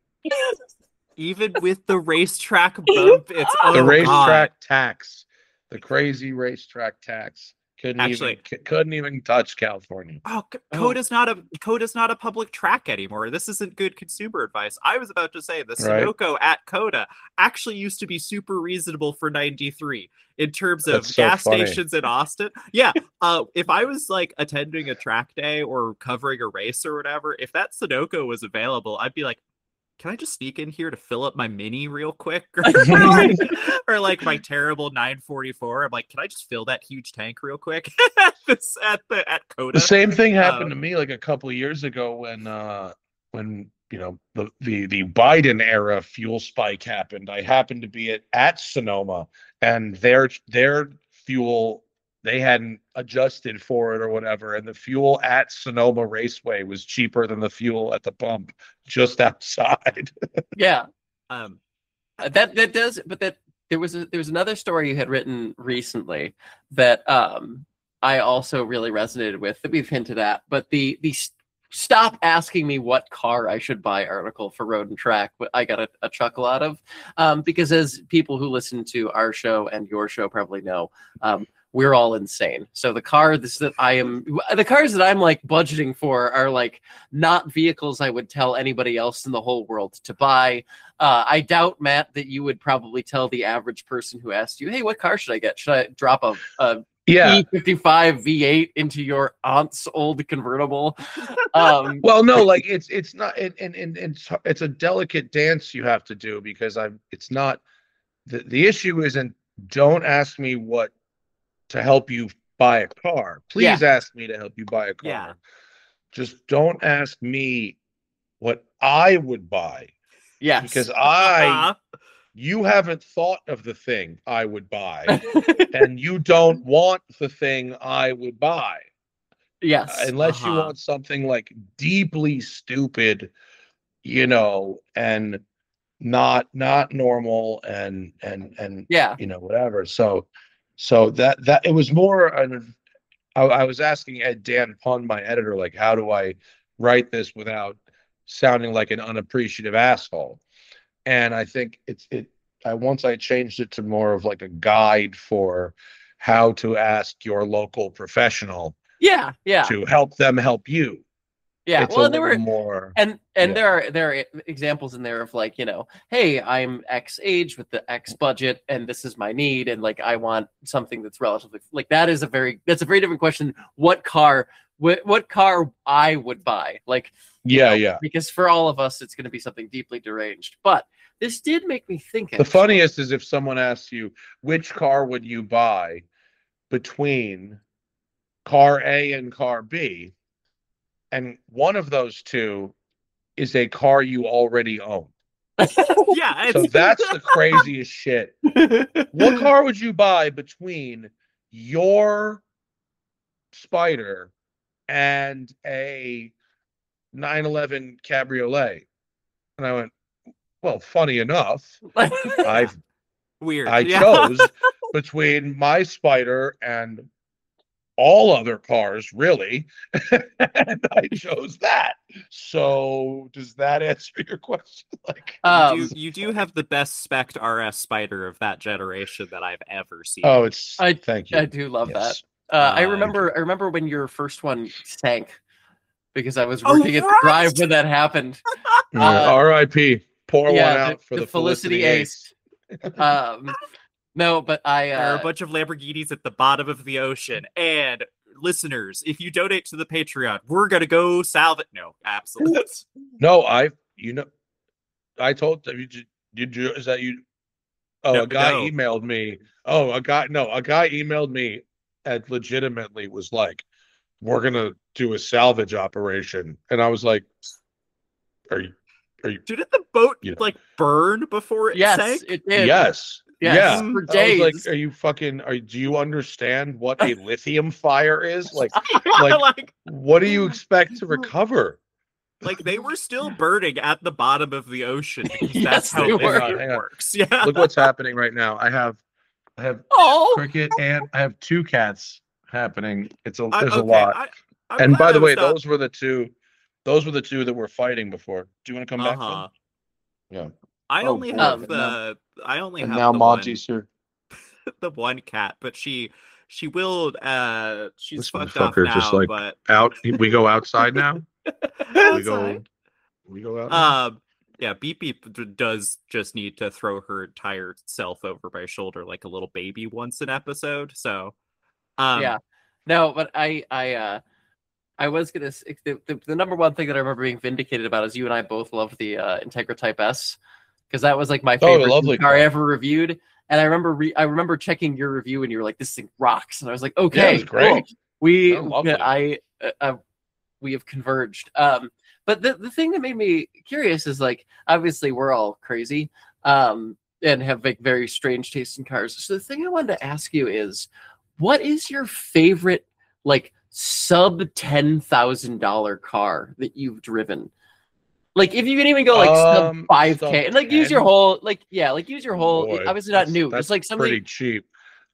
Speaker 3: Even with the racetrack bump, it's oh,
Speaker 2: The racetrack
Speaker 3: God.
Speaker 2: tax, the crazy racetrack tax, couldn't
Speaker 3: Actually-
Speaker 2: even c- couldn't even touch California.
Speaker 3: Oh, C-
Speaker 1: Oh.
Speaker 3: Coda's not a Coda's not a public track anymore. This isn't good consumer advice. I was about to say the
Speaker 2: Right.
Speaker 3: Sunoco at Coda actually used to be super reasonable for ninety-three in terms of
Speaker 2: That's so
Speaker 3: gas
Speaker 2: funny.
Speaker 3: stations in Austin. Yeah, uh, if I was like attending a track day or covering a race or whatever, if that Sunoco was available, I'd be like, can I just sneak in here to fill up my Mini real quick? or, like, or like my terrible nine forty-four. I'm like, can I just fill that huge tank real quick at this at the at Coda?
Speaker 2: The same thing happened to
Speaker 3: Um,
Speaker 2: me like a couple of years ago when uh when you know the the the Biden era fuel spike happened. I happened to be at, at Sonoma, and their their fuel, they hadn't adjusted for it or whatever, and the fuel at Sonoma Raceway was cheaper than the fuel at the pump just outside.
Speaker 1: Yeah.
Speaker 3: Um,
Speaker 1: Uh, that that does, but that there was a, there was another story you had written recently that um I also really resonated with that we've hinted at, but the the s- stop asking me what car I should buy article for Road and Track, what I got a, a chuckle out of, um, because as people who listen to our show and your show probably know, um, we're all insane. So the car this that I am the cars that I'm like budgeting for are like not vehicles I would tell anybody else in the whole world to buy. Uh, I doubt, Matt, that you would probably tell the average person who asked you, "Hey, what car should I get? Should I drop a, a
Speaker 2: Yeah.
Speaker 1: E fifty-five V eight into your aunt's old convertible. Um,
Speaker 2: Well, no, like it's it's not, and and and it's it's a delicate dance you have to do because I'm. It's not the the issue isn't. Don't ask me what to help you buy a car. Please
Speaker 1: Yeah.
Speaker 2: ask me to help you buy a car.
Speaker 3: Yeah.
Speaker 2: Just don't ask me what I would buy
Speaker 1: yes.
Speaker 2: because I you haven't thought of the thing I would buy and you don't want the thing I would buy.
Speaker 1: yes.
Speaker 2: Uh, unless you
Speaker 3: Uh-huh.
Speaker 2: want something like deeply stupid, you know, and not not normal and and and
Speaker 1: yeah.
Speaker 2: you know whatever. So so that that it was more an I, I was asking Ed Dan Pun, my editor, like how do I write this without sounding like an unappreciative asshole? And I think it's it I once I changed it to more of like a guide for how to ask your local professional
Speaker 1: Yeah. Yeah.
Speaker 2: to help them help you.
Speaker 1: Yeah.
Speaker 2: It's
Speaker 1: Well,
Speaker 2: a
Speaker 1: there
Speaker 2: little
Speaker 1: were
Speaker 2: more
Speaker 1: and and
Speaker 2: yeah.
Speaker 1: there are there are examples in there of like, you know, hey, I'm X age with the X budget and this is my need and like I want something that's relatively like that is a very that's a very different question. What car what, what car I would buy? Like you
Speaker 2: Yeah,
Speaker 1: know,
Speaker 2: yeah.
Speaker 1: because for all of us it's going to be something deeply deranged. But this did make me think.
Speaker 2: The
Speaker 1: actually.
Speaker 2: funniest is if someone asks you, which car would you buy between car A and car B? And one of those two is a car you already own.
Speaker 3: Yeah.
Speaker 2: So
Speaker 3: It's,
Speaker 2: that's the craziest shit. What car would you buy between your Spider and a nine eleven Cabriolet? And I went, well, funny enough, I've
Speaker 3: weird.
Speaker 2: I
Speaker 3: yeah.
Speaker 2: chose between my Spider and all other cars, really, and I chose that. So, does that answer your question? Like,
Speaker 1: um,
Speaker 3: you do you do have the best spec'd R S Spider of that generation that I've ever seen.
Speaker 2: oh, it's
Speaker 1: I-
Speaker 2: thank you.
Speaker 1: I do love
Speaker 2: Yes.
Speaker 1: that. Uh, I
Speaker 3: Uh,
Speaker 1: remember I remember when your first one sank because I was
Speaker 3: Oh,
Speaker 1: working at the
Speaker 3: right!
Speaker 1: drive when that happened.
Speaker 2: Yeah,
Speaker 1: Uh,
Speaker 2: R I P. Pour
Speaker 1: yeah,
Speaker 2: one
Speaker 1: the-
Speaker 2: out for
Speaker 1: the
Speaker 2: the,
Speaker 1: Felicity
Speaker 2: Felicity Ace.
Speaker 1: Um, no, but I
Speaker 3: There are a
Speaker 1: uh,
Speaker 3: bunch of Lamborghinis at the bottom of the ocean. And listeners, if you donate to the Patreon, we're gonna go salve it. No, absolutely.
Speaker 2: No, I, you know, I told you, did you, is that you? Oh,
Speaker 3: No,
Speaker 2: a guy
Speaker 3: no.
Speaker 2: emailed me. Oh, a guy, no, a guy emailed me and legitimately was like, we're going to do a salvage operation. And I was like, are you, are you,
Speaker 3: Didn't the boat
Speaker 2: You know.
Speaker 3: like burn before it
Speaker 1: yes,
Speaker 3: sank?
Speaker 1: it did.
Speaker 2: yes.
Speaker 1: Yes,
Speaker 2: Yeah.
Speaker 1: for
Speaker 2: I was
Speaker 1: days.
Speaker 2: like, are you fucking, are, do you understand what a lithium fire is? Like,
Speaker 3: like,
Speaker 2: like, what do you expect to recover?
Speaker 3: like they were still burning at the bottom of the ocean because
Speaker 1: Yes,
Speaker 3: that's how
Speaker 1: they
Speaker 3: lithium
Speaker 1: were.
Speaker 2: Hang on, hang on.
Speaker 3: works. Yeah.
Speaker 2: Look what's happening right now. I have, I have
Speaker 1: Oh,
Speaker 2: cricket and I have two cats happening. It's a,
Speaker 3: I-
Speaker 2: there's a
Speaker 3: okay,
Speaker 2: lot.
Speaker 3: I, I'm
Speaker 2: And
Speaker 3: glad
Speaker 2: by
Speaker 3: I
Speaker 2: the
Speaker 3: was
Speaker 2: way,
Speaker 3: not-
Speaker 2: those were the two, those were the two that were fighting before. Do you want to come back?
Speaker 3: uh-huh.
Speaker 2: Then? Yeah.
Speaker 3: I
Speaker 2: Oh,
Speaker 3: only
Speaker 2: boy.
Speaker 3: have
Speaker 2: And
Speaker 3: the
Speaker 2: now-
Speaker 3: I only
Speaker 2: And
Speaker 3: have
Speaker 2: now
Speaker 3: the one,
Speaker 2: Monty's here.
Speaker 3: the one cat, but she she will uh she's
Speaker 2: This
Speaker 3: fucked off
Speaker 2: motherfucker
Speaker 3: now,
Speaker 2: just, like,
Speaker 3: but
Speaker 2: Out. We go outside now. We
Speaker 3: outside.
Speaker 2: go. We go out. now?
Speaker 3: Um, yeah, Beep Beep d- does just need to throw her entire self over my shoulder like a little baby once an episode. So, um,
Speaker 1: yeah. No, but I, I, uh, I was gonna. s- The, the, the number one thing that I remember being vindicated about is you and I both love the uh, Integra Type S because that was like my
Speaker 2: Oh,
Speaker 1: favorite
Speaker 2: lovely
Speaker 1: car I
Speaker 2: car.
Speaker 1: ever reviewed. And I remember, re- I remember checking your review, and you were like, "This thing rocks," and I was like,
Speaker 2: Yeah,
Speaker 1: "Okay,
Speaker 2: it was great.
Speaker 1: cool. We,
Speaker 2: They're lovely.
Speaker 1: I, uh, uh, we have converged." Um, but the the thing that made me curious is like, obviously, we're all crazy, um, and have like very strange taste in cars. So the thing I wanted to ask you is, what is your favorite like sub ten thousand dollar car that you've driven? Like if you can even go like sub
Speaker 2: Um,
Speaker 1: five
Speaker 2: sub
Speaker 1: k and like use your
Speaker 2: ten?
Speaker 1: whole like yeah like use your whole
Speaker 2: Boy,
Speaker 1: obviously not
Speaker 2: that's-
Speaker 1: new
Speaker 2: that's
Speaker 1: just like something
Speaker 2: pretty cheap.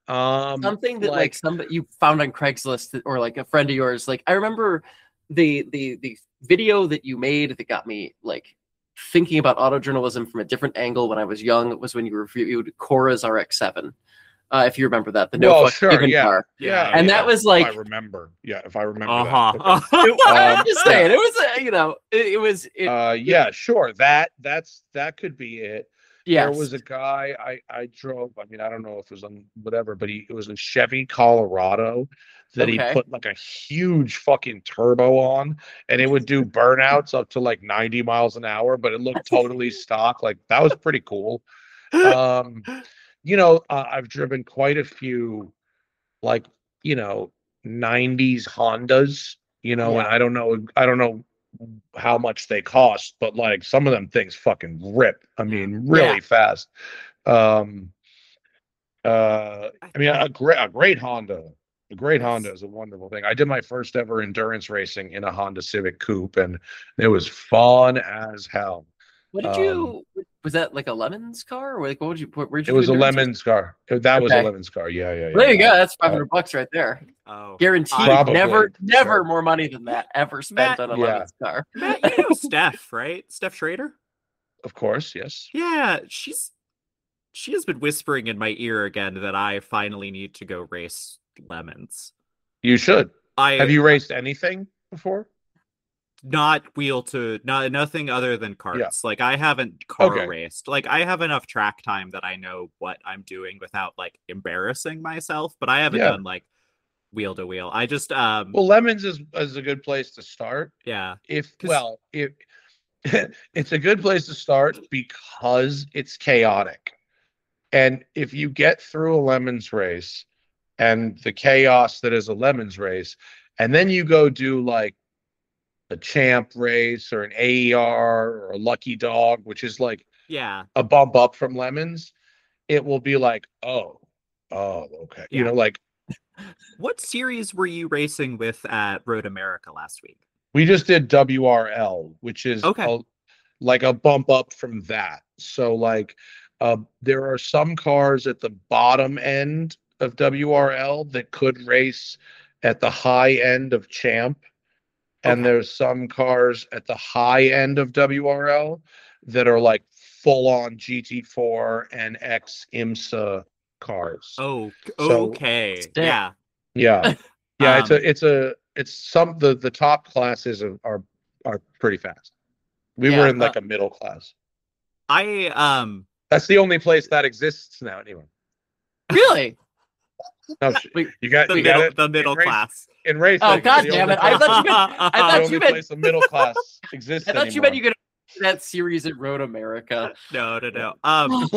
Speaker 2: Um,
Speaker 1: something that like,
Speaker 2: like
Speaker 1: some that you found on Craigslist that, or like a friend of yours. Like I remember the the the video that you made that got me like thinking about auto journalism from a different angle when I was young was when you reviewed Cora's R X seven. Uh, if you remember that, the no
Speaker 2: Well,
Speaker 1: fuck
Speaker 2: sure,
Speaker 1: given
Speaker 2: yeah.
Speaker 1: car.
Speaker 2: Yeah,
Speaker 1: And
Speaker 2: yeah,
Speaker 1: that was
Speaker 2: if
Speaker 1: like
Speaker 2: I remember. Yeah, if I remember
Speaker 3: uh
Speaker 2: that.
Speaker 3: huh.
Speaker 2: Okay.
Speaker 1: it, I'm
Speaker 2: Um,
Speaker 1: just saying it was uh, you know it, it was it,
Speaker 2: Uh, yeah, sure. That that's that could be it. There
Speaker 1: Yes.
Speaker 2: was a guy I I drove. I mean, I don't know if it was on whatever, but he it was a Chevy Colorado that he
Speaker 1: Okay.
Speaker 2: put like a huge fucking turbo on, and it would do burnouts up to like ninety miles an hour, but it looked totally stock. Like that was pretty cool. Um, you know, uh, I've driven quite a few like, you know, nineties Hondas, you know, and
Speaker 1: Yeah.
Speaker 2: I don't know I don't know how much they cost, but like some of them things fucking rip. I mean, really
Speaker 1: Yeah.
Speaker 2: fast. Um uh
Speaker 3: I-
Speaker 2: I mean a great a great Honda. A great
Speaker 3: Yes.
Speaker 2: Honda is a wonderful thing. I did my first ever endurance racing in a Honda Civic Coupe, and it was fun as hell.
Speaker 1: What did
Speaker 2: Um
Speaker 1: you? Was that like a Lemons car, or like what would you? Where, where'd
Speaker 2: it
Speaker 1: you do
Speaker 2: was a
Speaker 1: endurance racing?
Speaker 2: Lemons car. That was a
Speaker 1: Okay.
Speaker 2: Lemons car. Yeah, yeah, yeah.
Speaker 1: There you go.
Speaker 2: I-
Speaker 1: That's five
Speaker 2: I-
Speaker 1: hundred bucks right there.
Speaker 3: Oh,
Speaker 1: Guaranteed.
Speaker 2: Probably.
Speaker 1: Never, never
Speaker 2: Sure.
Speaker 1: more money than that ever
Speaker 3: Matt-
Speaker 1: spent on a
Speaker 2: Yeah.
Speaker 1: Lemons car.
Speaker 3: Matt, you know Steph, right? Steph Schrader.
Speaker 2: Of course, yes.
Speaker 3: Yeah, she's she has been whispering in my ear again that I finally need to go race Lemons.
Speaker 2: You should.
Speaker 3: I
Speaker 2: Have you raced anything before?
Speaker 3: not wheel to not nothing other than carts.
Speaker 2: Yeah.
Speaker 3: Like I haven't car
Speaker 2: Okay.
Speaker 3: raced. Like I have enough track time that I know what I'm doing without like embarrassing myself, but I haven't
Speaker 2: Yeah.
Speaker 3: done like wheel to wheel. I just um
Speaker 2: Well, Lemons is is a good place to start.
Speaker 3: yeah.
Speaker 2: If
Speaker 3: 'Cause-
Speaker 2: well, if it's a good place to start because it's chaotic. And if you get through a Lemons race and the chaos that is a Lemons race, and then you go do like a champ race or an A E R or a lucky dog, which is like
Speaker 3: Yeah.
Speaker 2: a bump up from Lemons, it will be like, oh, oh, okay. You
Speaker 3: Yeah.
Speaker 2: know, like
Speaker 3: What series were you racing with at Road America last week?
Speaker 2: we just did W R L, which is
Speaker 3: Okay.
Speaker 2: a, like a bump up from that. So like uh, there are some cars at the bottom end of W R L that could race at the high end of Champ. And
Speaker 3: Okay.
Speaker 2: there's some cars at the high end of W R L that are like full on G T four and X IMSA cars.
Speaker 3: Oh,
Speaker 2: So-
Speaker 3: okay.
Speaker 1: Sick.
Speaker 3: Yeah.
Speaker 2: Yeah. Yeah, it's
Speaker 3: Um,
Speaker 2: a it's a it's some the the top classes are are, are pretty fast. We
Speaker 1: Yeah,
Speaker 2: were in
Speaker 1: uh,
Speaker 2: like a middle class.
Speaker 3: I um
Speaker 2: That's the only place that exists now anyway.
Speaker 1: Really?
Speaker 2: No, sh-
Speaker 1: Wait,
Speaker 2: you got
Speaker 3: the
Speaker 2: you got
Speaker 3: middle
Speaker 2: it
Speaker 3: the middle
Speaker 2: in race-
Speaker 3: class.
Speaker 2: in racing.
Speaker 1: Oh, God
Speaker 2: the
Speaker 1: damn
Speaker 2: only
Speaker 1: it. I
Speaker 2: place-
Speaker 1: thought you meant- I
Speaker 2: the
Speaker 1: thought
Speaker 2: only
Speaker 1: you meant-
Speaker 2: place the middle class exists
Speaker 1: I thought you
Speaker 2: anymore.
Speaker 1: meant you could that series at Road America.
Speaker 3: No, no, no. Um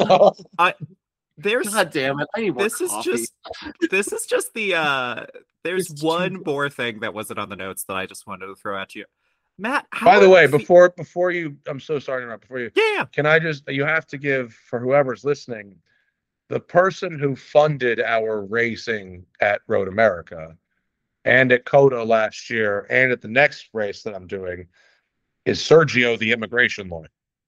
Speaker 3: there's
Speaker 1: God damn it! I need more
Speaker 3: this is
Speaker 1: coffee.
Speaker 3: just this is just the uh there's
Speaker 1: It's too
Speaker 3: one
Speaker 1: good.
Speaker 3: more thing that wasn't on the notes that I just wanted to throw at you. Matt, how
Speaker 2: By the
Speaker 3: are
Speaker 2: way,
Speaker 3: you fe-
Speaker 2: before before you, I'm so sorry to interrupt. Before you,
Speaker 3: yeah, yeah.
Speaker 2: can I just? You have to give for whoever's listening, the person who funded our racing at Road America, and at COTA last year, and at the next race that I'm doing, is Sergio, the immigration lawyer.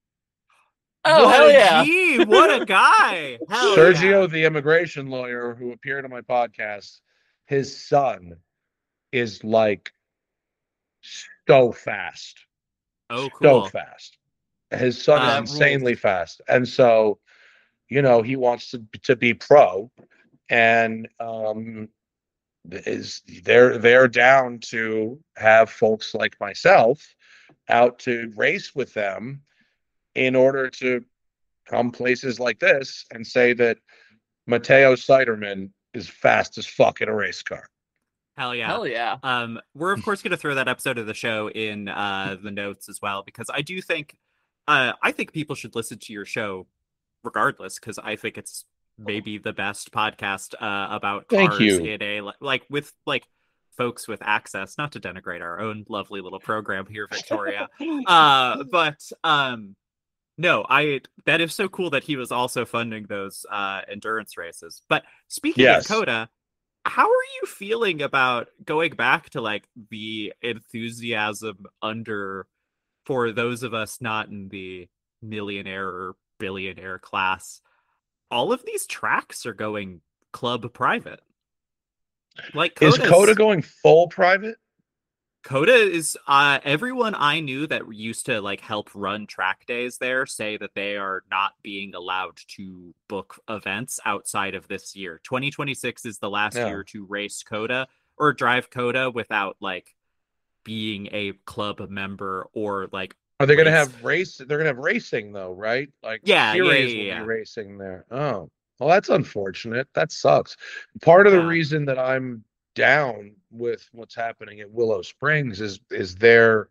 Speaker 1: Oh
Speaker 3: what
Speaker 1: hell
Speaker 3: a
Speaker 1: yeah!
Speaker 3: G, what a guy. Hell
Speaker 2: Sergio,
Speaker 3: yeah.
Speaker 2: the immigration lawyer who appeared on my podcast, his son is like so fast.
Speaker 3: Oh,
Speaker 2: So
Speaker 3: cool.
Speaker 2: fast. His son
Speaker 3: Um,
Speaker 2: is
Speaker 1: That
Speaker 2: insanely fast. And so, you know, he wants to to be pro, and um is they're they're down to have folks like myself out to race with them in order to come places like this and say that Matteo Siderman is fast as fuck in a race car.
Speaker 3: Hell yeah.
Speaker 1: Hell yeah!
Speaker 3: Um, we're of course going to throw that episode of the show in uh, the notes as well, because I do think, uh, I think people should listen to your show regardless, because I think it's maybe the best podcast uh, about
Speaker 2: Thank
Speaker 3: cars
Speaker 2: you.
Speaker 3: in a like with like folks with access. Not to denigrate our own lovely little program here, Victoria, uh, but um, no, I that is so cool that he was also funding those uh, endurance races. But speaking
Speaker 2: Yes.
Speaker 3: of COTA. How are you feeling about going back to like the enthusiasm under for those of us not in the millionaire or billionaire class? All of these tracks are going club private. Like
Speaker 2: Is
Speaker 3: COTA's-
Speaker 2: COTA going full private?
Speaker 3: COTA is uh everyone I knew that used to like help run track days there say that they are not being allowed to book events outside of this year. twenty twenty-six is the last
Speaker 2: Yeah.
Speaker 3: year to race COTA or drive COTA without like being a club member or like
Speaker 2: Are they going to
Speaker 3: race.
Speaker 2: have race? They're going to have racing though, right? Like
Speaker 3: Yeah, yeah,
Speaker 2: series
Speaker 3: yeah,
Speaker 2: will
Speaker 3: yeah.
Speaker 2: be racing there. Oh, well, that's unfortunate. That sucks. Part of the
Speaker 3: Yeah.
Speaker 2: reason that I'm down with what's happening at Willow Springs is is their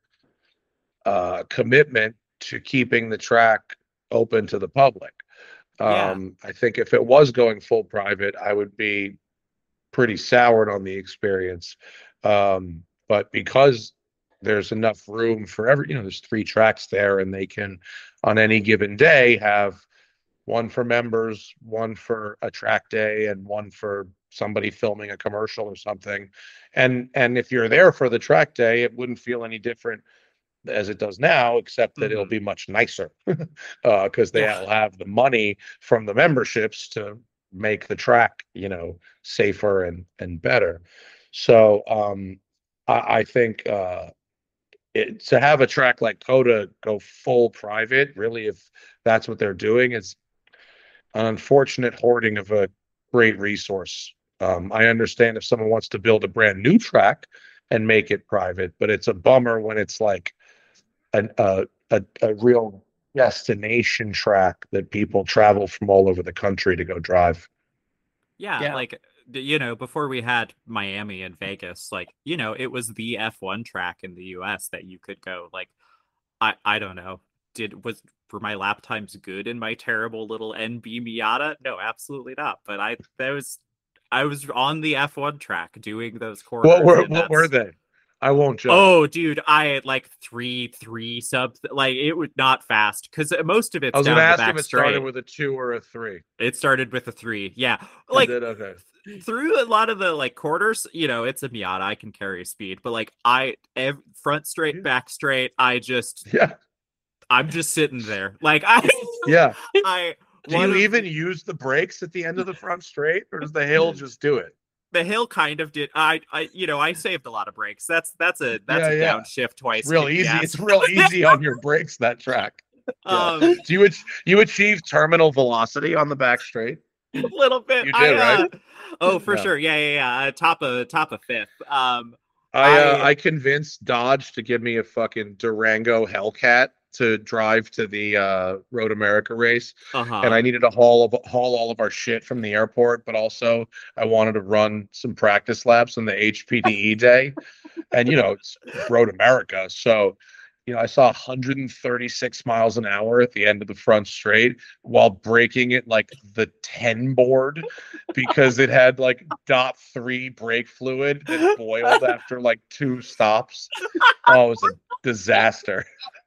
Speaker 2: uh, commitment to keeping the track open to the public.
Speaker 3: Yeah.
Speaker 2: Um, I think if it was going full private, I would be pretty soured on the experience. Um, but because there's enough room for every, you know, there's three tracks there, and they can, on any given day, have one for members, one for a track day, and one for somebody filming a commercial or something. And and if you're there for the track day, it wouldn't feel any different as it does now, except that it'll
Speaker 3: Mhm.
Speaker 2: be much nicer because they
Speaker 3: Yeah.
Speaker 2: will have the money from the memberships to make the track, you know, safer and and better. So um, I, I think uh, it, to have a track like Coda go full private, really, if that's what they're doing, is an unfortunate hoarding of a great resource. Um, I understand if someone wants to build a brand new track and make it private, but it's a bummer when it's like an, a, a a real destination track that people travel from all over the country to go drive.
Speaker 3: Yeah,
Speaker 1: Yeah.
Speaker 3: like d- you know, before we had Miami and Vegas, like, you know, it was the F one track in the U S that you could go. Like, I I don't know. Did was were my lap times good in my terrible little N B Miata? No, absolutely not. But I that was I was on the F one track doing those corners.
Speaker 2: What were
Speaker 3: and
Speaker 2: what were
Speaker 3: that's-
Speaker 2: they? I won't judge.
Speaker 3: Oh, dude, I had like three, three subs. Like it was not fast because most of it's
Speaker 2: I was
Speaker 3: down
Speaker 2: going to
Speaker 3: the
Speaker 2: ask
Speaker 3: back
Speaker 2: if it
Speaker 3: straight.
Speaker 2: started with a two or a three.
Speaker 3: It started with a three. Yeah,
Speaker 2: It
Speaker 3: like
Speaker 2: did? Okay.
Speaker 3: through a lot of the like quarters, you know, it's a Miata. I can carry speed, but like I ev- front straight, back straight. I just,
Speaker 2: Yeah.
Speaker 3: I'm just sitting there. Like I,
Speaker 2: Yeah.
Speaker 3: I.
Speaker 2: Do
Speaker 3: one
Speaker 2: you
Speaker 3: of-
Speaker 2: even use the brakes at the end of the front straight, or does the hill just do it?
Speaker 3: The hill kind of did. I, I, you know, I saved a lot of brakes. That's that's a that's
Speaker 2: Yeah,
Speaker 3: a
Speaker 2: yeah.
Speaker 3: downshift twice.
Speaker 2: It's real
Speaker 3: kick
Speaker 2: easy.
Speaker 3: gas.
Speaker 2: It's real easy on your brakes, that track. Yeah.
Speaker 3: Um,
Speaker 2: Do you ach- you achieve terminal velocity on the back straight?
Speaker 3: a little bit.
Speaker 2: You
Speaker 3: I,
Speaker 2: did,
Speaker 3: uh,
Speaker 2: right?
Speaker 3: Oh, for
Speaker 2: Yeah.
Speaker 3: sure. Yeah, yeah, yeah. Uh, top of top of fifth. Um,
Speaker 2: I uh,
Speaker 3: I-
Speaker 2: I convinced Dodge to give me a fucking Durango Hellcat to drive to the uh, Road America race,
Speaker 3: uh-huh.
Speaker 2: and I needed to haul of, haul all of our shit from the airport, but also I wanted to run some practice laps on the H P D E day, and you know it's Road America, so you know I saw one hundred thirty-six miles an hour at the end of the front straight while braking at like the ten board because it had like dot three brake fluid that boiled after like two stops. Oh, it was a disaster.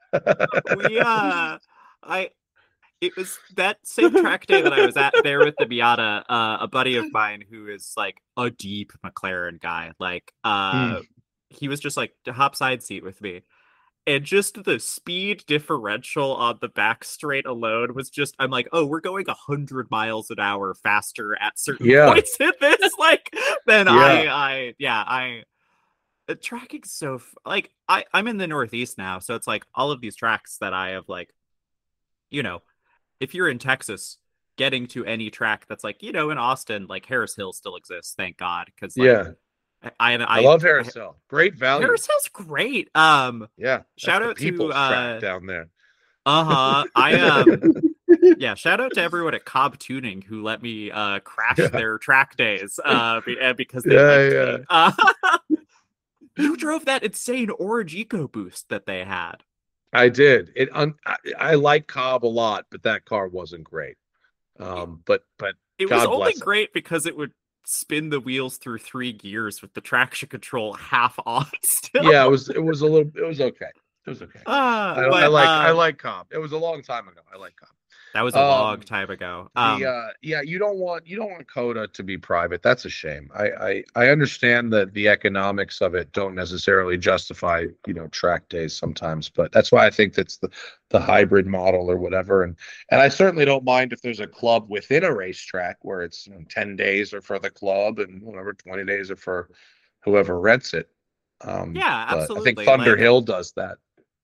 Speaker 3: we uh I it was that same track day that I was at there with the Miata, uh a buddy of mine who is like a deep McLaren guy, like uh he was just like to hop side seat with me, and just the speed differential on the back straight alone was just, I'm like, oh, we're going a hundred miles an hour faster at certain
Speaker 2: Yeah.
Speaker 3: points in this, like then
Speaker 2: Yeah.
Speaker 3: I I yeah I the tracking's so f- like I I'm in the Northeast now, so it's like all of these tracks that I have, like, you know, if you're in Texas, getting to any track that's like, you know, in Austin, like Harris Hill still exists, thank God, because like,
Speaker 2: Yeah,
Speaker 3: I, I
Speaker 2: I, love Harris Hill. Great value.
Speaker 3: Harris Hill's great. Um,
Speaker 2: Yeah, that's
Speaker 3: shout
Speaker 2: the
Speaker 3: out to,
Speaker 2: people's
Speaker 3: uh,
Speaker 2: track down there.
Speaker 3: uh huh. I um, yeah. Shout out to everyone at Cobb Tuning who let me uh crash
Speaker 2: Yeah.
Speaker 3: their track days uh be- uh, because they
Speaker 2: Yeah,
Speaker 3: liked me. Uh, you drove that insane Orange Eco Boost that they had.
Speaker 2: I did. It. Un, I, I like Cobb a lot, but that car wasn't great. Um, but but
Speaker 3: It was
Speaker 2: God
Speaker 3: only
Speaker 2: bless it.
Speaker 3: great because it would spin the wheels through three gears with the traction control half on still.
Speaker 2: Yeah, it was. It was a little. It was okay. It was okay.
Speaker 3: Uh,
Speaker 2: I,
Speaker 3: but,
Speaker 2: I like. I
Speaker 3: um,
Speaker 2: like Cobb. It was a long time ago. I like Cobb.
Speaker 3: that was a long
Speaker 2: um,
Speaker 3: time ago.
Speaker 2: The,
Speaker 3: Um,
Speaker 2: uh, yeah, you don't want you don't want Coda to be private. That's a shame. I, I I understand that the economics of it don't necessarily justify, you know, track days sometimes, but that's why I think that's the the hybrid model or whatever. And and I certainly don't mind if there's a club within a racetrack where it's, you know, ten days are for the club and whatever twenty days are for whoever rents it. Um,
Speaker 3: Yeah,
Speaker 2: but I
Speaker 3: absolutely,
Speaker 2: think Thunder
Speaker 3: like-
Speaker 2: Hill does that.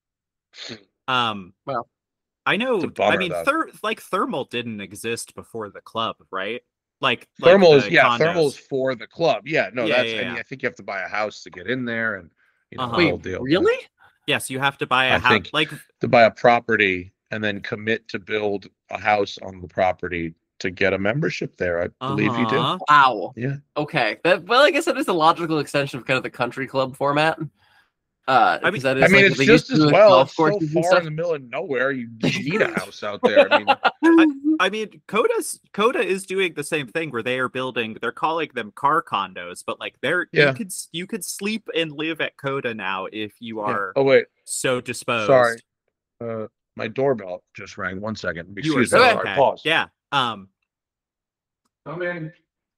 Speaker 3: um,
Speaker 1: Well,
Speaker 3: I know.
Speaker 2: it's a bummer,
Speaker 3: I mean,
Speaker 2: though.
Speaker 3: ther- like thermal didn't exist before the club, right? Like like
Speaker 2: Thermal is
Speaker 3: the
Speaker 2: yeah,
Speaker 3: condos.
Speaker 2: thermal is for the club. Yeah, no,
Speaker 3: Yeah,
Speaker 2: that's
Speaker 3: yeah,
Speaker 2: and
Speaker 3: yeah.
Speaker 2: I think you have to buy a house to get in there and you know
Speaker 3: Uh-huh.
Speaker 2: the whole
Speaker 1: wait,
Speaker 2: deal.
Speaker 1: really?
Speaker 3: Yes, you have to buy a
Speaker 2: I
Speaker 3: house.
Speaker 2: think
Speaker 3: Like
Speaker 2: to buy a property and then commit to build a house on the property to get a membership there. I believe you do.
Speaker 3: uh-huh.
Speaker 1: Wow.
Speaker 2: Yeah.
Speaker 1: Okay. That, well, I guess that is a logical extension of kind of the country club format. Uh,
Speaker 3: I
Speaker 1: because
Speaker 3: mean-
Speaker 1: that is
Speaker 2: I mean,
Speaker 1: like
Speaker 2: it's
Speaker 1: what they used
Speaker 2: just
Speaker 1: to
Speaker 2: as
Speaker 1: do with
Speaker 2: well.
Speaker 1: golf
Speaker 2: It's so
Speaker 1: courses and
Speaker 2: far in
Speaker 1: stuff.
Speaker 2: the middle of nowhere. You, you need a house out there. I mean,
Speaker 3: I mean, Coda's Coda is doing the same thing where they are building. They're calling them car condos, but like they're
Speaker 2: Yeah.
Speaker 3: you could s- you could sleep and live at Coda now if you
Speaker 2: yeah.
Speaker 3: are
Speaker 2: Oh wait,
Speaker 3: so disposed.
Speaker 2: sorry. Uh, my doorbell just rang. One second.
Speaker 3: You are
Speaker 2: Excuse me.
Speaker 3: so
Speaker 1: Okay.
Speaker 2: Sorry.
Speaker 3: okay.
Speaker 2: Pause.
Speaker 3: Yeah. Um.
Speaker 2: Come in.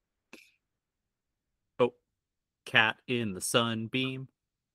Speaker 3: Oh, cat in the sunbeam.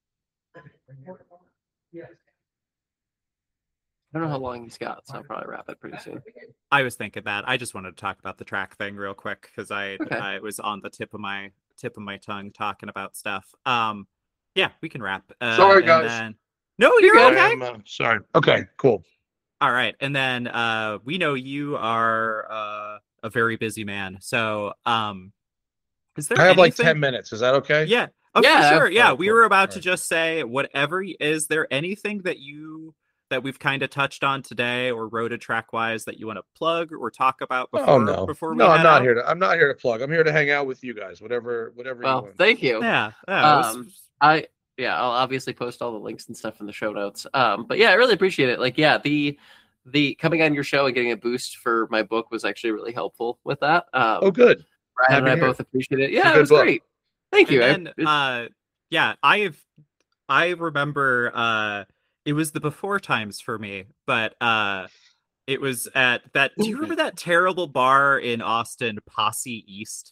Speaker 1: I don't know how long he's got, so I'll probably wrap it pretty soon.
Speaker 3: I was thinking that. I just wanted to talk about the track thing real quick because I
Speaker 1: Okay.
Speaker 3: I was on the tip of my tip of my tongue talking about stuff. Um. Yeah, we can wrap. Uh,
Speaker 2: Sorry,
Speaker 3: and
Speaker 2: guys.
Speaker 3: then- No, you're
Speaker 1: good.
Speaker 3: okay.
Speaker 2: I'm, uh, sorry. Okay. Cool.
Speaker 3: All right, and then uh, we know you are uh, a very busy man. So, um, is there
Speaker 2: I have like
Speaker 3: anything-
Speaker 2: ten minutes. Is that okay?
Speaker 3: Yeah, oh,
Speaker 1: Yeah,
Speaker 3: for sure.
Speaker 2: that's
Speaker 3: Yeah,
Speaker 2: fine,
Speaker 3: we
Speaker 2: cool.
Speaker 3: were about
Speaker 2: All
Speaker 3: to
Speaker 2: right.
Speaker 3: just say whatever. y- Is there anything that you that we've kind of touched on today, or wrote a track wise that you want to plug or talk about before?
Speaker 2: Oh no.
Speaker 3: Before we
Speaker 2: no, I'm
Speaker 3: head
Speaker 2: not
Speaker 3: out?
Speaker 2: here to. I'm not here to plug. I'm here to hang out with you guys. Whatever. Whatever you
Speaker 1: Well,
Speaker 2: want.
Speaker 1: thank you.
Speaker 3: Yeah, yeah. it was-
Speaker 1: Um, I yeah, I'll obviously post all the links and stuff in the show notes. Um, but yeah, I really appreciate it. Like, yeah, the the coming on your show and getting a boost for my book was actually really helpful with that. Um,
Speaker 2: Oh, good.
Speaker 1: Brian and
Speaker 2: happy
Speaker 1: I
Speaker 2: to hear
Speaker 1: both appreciate it.
Speaker 2: a
Speaker 1: Yeah, it
Speaker 2: good
Speaker 1: was
Speaker 2: book.
Speaker 1: great. Thank you. I-
Speaker 3: And then,
Speaker 1: it-
Speaker 3: uh, yeah, I've I remember uh, it was the before times for me, but uh, it was at that. Do you
Speaker 1: Ooh.
Speaker 3: remember that terrible bar in Austin, Posse East?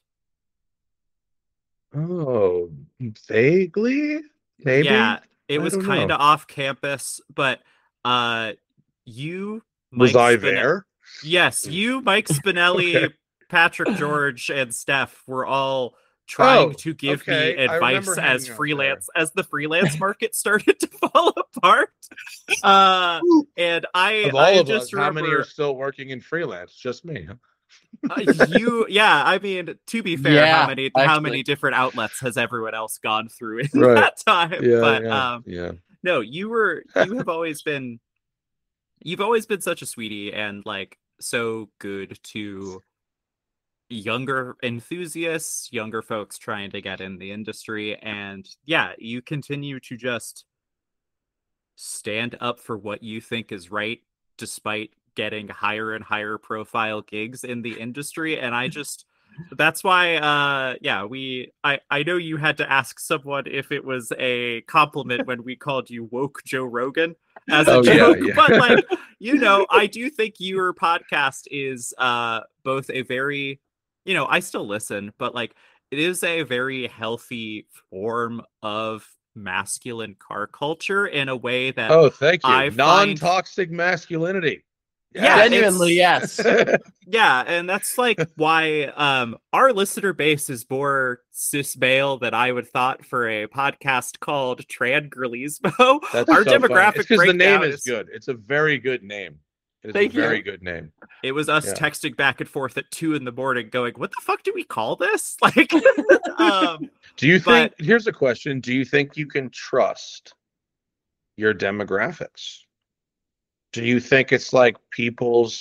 Speaker 2: Oh, vaguely. Maybe.
Speaker 3: Yeah, it
Speaker 2: I
Speaker 3: was
Speaker 2: don't
Speaker 3: kind
Speaker 2: know.
Speaker 3: of off campus, but uh, you
Speaker 2: Was
Speaker 3: Mike
Speaker 2: I
Speaker 3: Spine-
Speaker 2: there?
Speaker 3: Yes, you, Mike Spinelli,
Speaker 2: Okay.
Speaker 3: Patrick George, and Steph were all trying
Speaker 2: Oh,
Speaker 3: to give
Speaker 2: okay.
Speaker 3: me
Speaker 2: I remember
Speaker 3: advice as
Speaker 2: hanging out there.
Speaker 3: freelance as the freelance market started to fall apart. Uh, and I,
Speaker 2: Of all
Speaker 3: I
Speaker 2: of
Speaker 3: just
Speaker 2: us, how many
Speaker 3: remember
Speaker 2: are still working in freelance? Just me. Huh?
Speaker 3: uh, you. Yeah, I mean, to be fair,
Speaker 1: Yeah,
Speaker 3: how many how
Speaker 1: actually.
Speaker 3: many different outlets has everyone else gone through in
Speaker 2: Right.
Speaker 3: that time?
Speaker 2: Yeah.
Speaker 3: but
Speaker 2: yeah.
Speaker 3: um,
Speaker 2: yeah.
Speaker 3: no, you were you have always been you've always been such a sweetie and like so good to younger enthusiasts, younger folks trying to get in the industry. And yeah, you continue to just stand up for what you think is right despite getting higher and higher profile gigs in the industry. And I just that's why uh yeah we i i know you had to ask someone if it was a compliment when we called you woke Joe Rogan as a
Speaker 2: Oh, yeah,
Speaker 3: joke,
Speaker 2: yeah.
Speaker 3: but like you know I do think your podcast is uh both a very you know I still listen, but like it is a very healthy form of masculine car culture in a way that
Speaker 2: Oh, thank you.
Speaker 3: I find-
Speaker 2: Non-toxic masculinity.
Speaker 3: Yeah,
Speaker 1: Genuinely, yes.
Speaker 3: yeah, and that's like why um our listener base is more cis male than I would thought for a podcast called Trangirlismo.
Speaker 2: That's
Speaker 3: Our
Speaker 2: so funny.
Speaker 3: demographic
Speaker 2: It's because the name
Speaker 3: breakdown
Speaker 2: is
Speaker 3: is-
Speaker 2: good. It's a very good name. It's
Speaker 1: Thank
Speaker 2: a very
Speaker 1: you.
Speaker 2: good name.
Speaker 3: It was us
Speaker 2: Yeah.
Speaker 3: texting back and forth at two in the morning, going, "What the fuck do we call this?" Like, um,
Speaker 2: Do you think?
Speaker 3: But-
Speaker 2: Here's a question: do you think you can trust your demographics? Do you think it's like people's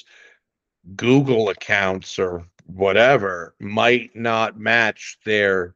Speaker 2: Google accounts or whatever might not match their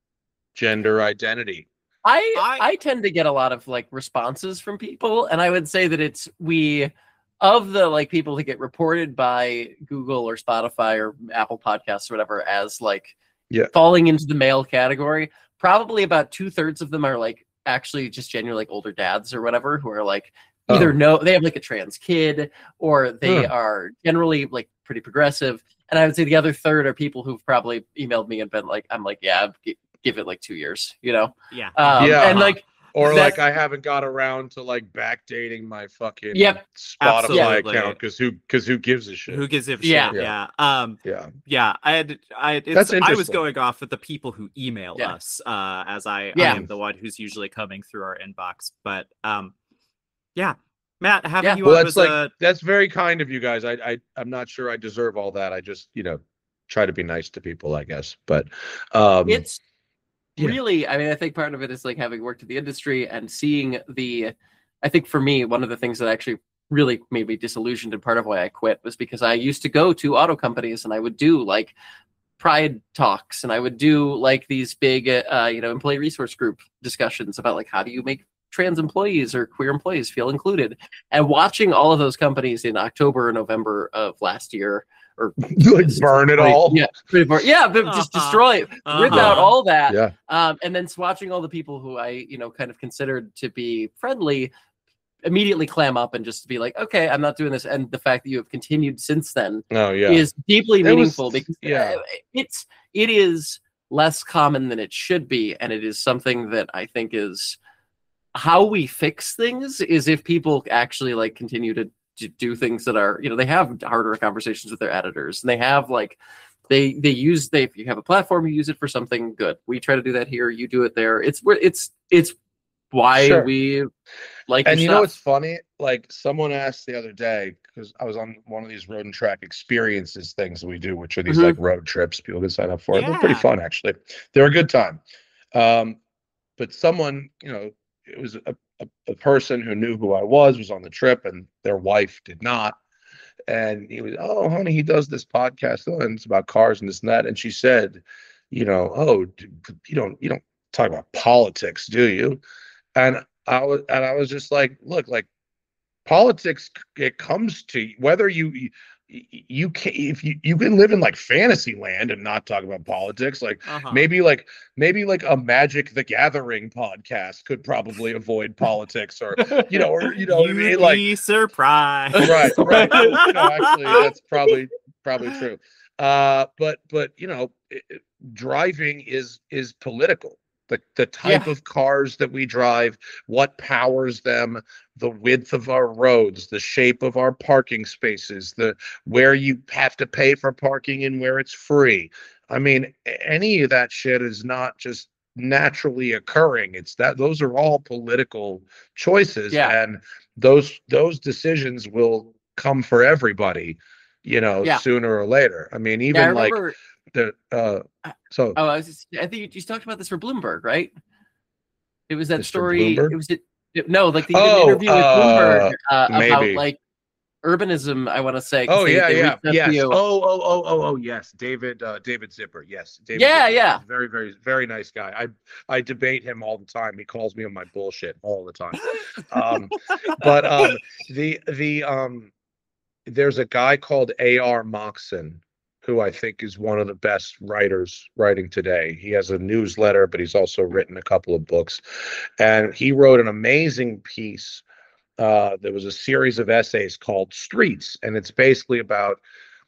Speaker 2: gender identity?
Speaker 1: I,
Speaker 3: I-
Speaker 1: I tend to get a lot of like responses from people, and I would say that it's we of the like people that get reported by Google or Spotify or Apple Podcasts or whatever as like
Speaker 2: Yeah.
Speaker 1: falling into the male category. Probably about two thirds of them are like actually just genuinely like older dads or whatever who are like either
Speaker 2: Oh.
Speaker 1: no they have like a trans kid or they
Speaker 2: Huh.
Speaker 1: are generally like pretty progressive. And I would say the other third are people who've probably emailed me and been like, I'm like, yeah, g- give it like two years, you know?
Speaker 3: yeah,
Speaker 1: Um,
Speaker 2: Yeah.
Speaker 1: And like,
Speaker 2: Or
Speaker 1: That's-
Speaker 2: like I haven't got around to like backdating my fucking
Speaker 1: Yep.
Speaker 2: Spotify
Speaker 3: Absolutely.
Speaker 2: account because who because who gives a shit?
Speaker 3: who gives a shit?
Speaker 1: Yeah.
Speaker 3: Yeah, um,
Speaker 2: yeah.
Speaker 3: yeah. I had, I it's,
Speaker 2: That's
Speaker 3: I was
Speaker 2: interesting.
Speaker 3: going off with the people who email
Speaker 1: Yeah.
Speaker 3: us, uh, as I, I
Speaker 1: Yeah.
Speaker 3: am the one who's usually coming through our inbox. But um, yeah, Matt, having
Speaker 1: Yeah.
Speaker 3: you
Speaker 2: Well,
Speaker 3: on
Speaker 2: that's
Speaker 3: was
Speaker 2: like
Speaker 3: a
Speaker 2: that's very kind of you guys. I I I'm not sure I deserve all that. I just you know try to be nice to people, I guess. But um,
Speaker 1: it's
Speaker 2: yeah.
Speaker 1: really, I mean, I think part of it is like having worked in the industry and seeing the I think for me, one of the things that actually really made me disillusioned and part of why I quit was because I used to go to auto companies and I would do like pride talks and I would do like these big, uh, you know, employee resource group discussions about like, how do you make trans employees or queer employees feel included? And watching all of those companies in October or November of last year, or
Speaker 2: like burn it all.
Speaker 1: Yeah, yeah, but uh-huh. just destroy it, uh-huh. rip out all that.
Speaker 2: Yeah.
Speaker 1: Um, and then watching all the people who I, you know, kind of considered to be friendly immediately clam up and just be like, okay, I'm not doing this. And the fact that you have continued since then
Speaker 2: oh, yeah.
Speaker 1: is deeply
Speaker 2: it
Speaker 1: meaningful
Speaker 2: was,
Speaker 1: because
Speaker 2: yeah.
Speaker 1: it's it is less common than it should be. And it is something that I think is how we fix things is if people actually like continue to do things that are, you know, they have harder conversations with their editors and they have like they they use they if you have a platform, you use it for something good. We try to do that here, you do it there. It's where it's it's why
Speaker 2: sure.
Speaker 1: we like
Speaker 2: and you
Speaker 1: stuff.
Speaker 2: know what's funny, like someone asked the other day, because I was on one of these road and track experiences things that we do, which are these mm-hmm. like road trips people can sign up for. Yeah. They're pretty fun, actually. They're a good time. Um but someone, you know, it was a, a, a person who knew who I was, was on the trip, and their wife did not. And he was, oh, honey, he does this podcast, oh, and it's about cars and this and that. And she said, you know, oh, you don't, you don't talk about politics, do you? And I was, and I was just like, look, like politics, it comes to whether you, you you can if you you can live in like fantasy land and not talk about politics, like uh-huh. maybe like maybe like a Magic the Gathering podcast could probably avoid politics, or you know, or you know,
Speaker 3: You'd
Speaker 2: it,
Speaker 3: like
Speaker 2: be
Speaker 3: surprised,
Speaker 2: right, right. You know, actually, that's probably probably true. Uh, but but you know, it, it, driving is is political. The, the type yeah. of cars that we drive, what powers them, the width of our roads, the shape of our parking spaces, the where you have to pay for parking and where it's free. I mean, any of that shit is not just naturally occurring. It's that those are all political choices,
Speaker 1: yeah.
Speaker 2: and those those decisions will come for everybody, you know,
Speaker 1: yeah.
Speaker 2: sooner or later. I mean, even
Speaker 1: yeah, I
Speaker 2: like
Speaker 1: remember-
Speaker 2: the uh so
Speaker 1: oh I was just, I think you just talked about this for Bloomberg, right? It was that
Speaker 2: Mister
Speaker 1: story
Speaker 2: Bloomberg?
Speaker 1: it was it, it no like the
Speaker 2: oh,
Speaker 1: interview with Bloomberg uh,
Speaker 2: maybe.
Speaker 1: about like urbanism, I want to say.
Speaker 2: Oh
Speaker 1: they,
Speaker 2: yeah,
Speaker 1: they
Speaker 2: yeah, yes.
Speaker 1: You.
Speaker 2: Oh, oh, oh, oh, oh, yes. David, uh, David Zipper. Yes, David.
Speaker 1: Yeah,
Speaker 2: Zipper.
Speaker 1: yeah.
Speaker 2: Very, very, very nice guy. I, I debate him all the time. He calls me on my bullshit all the time. um, but um, the the um, there's a guy called A R Moxon, who I think is one of the best writers writing today. He has a newsletter, but he's also written a couple of books. And he wrote an amazing piece. Uh, there was a series of essays called Streets, and it's basically about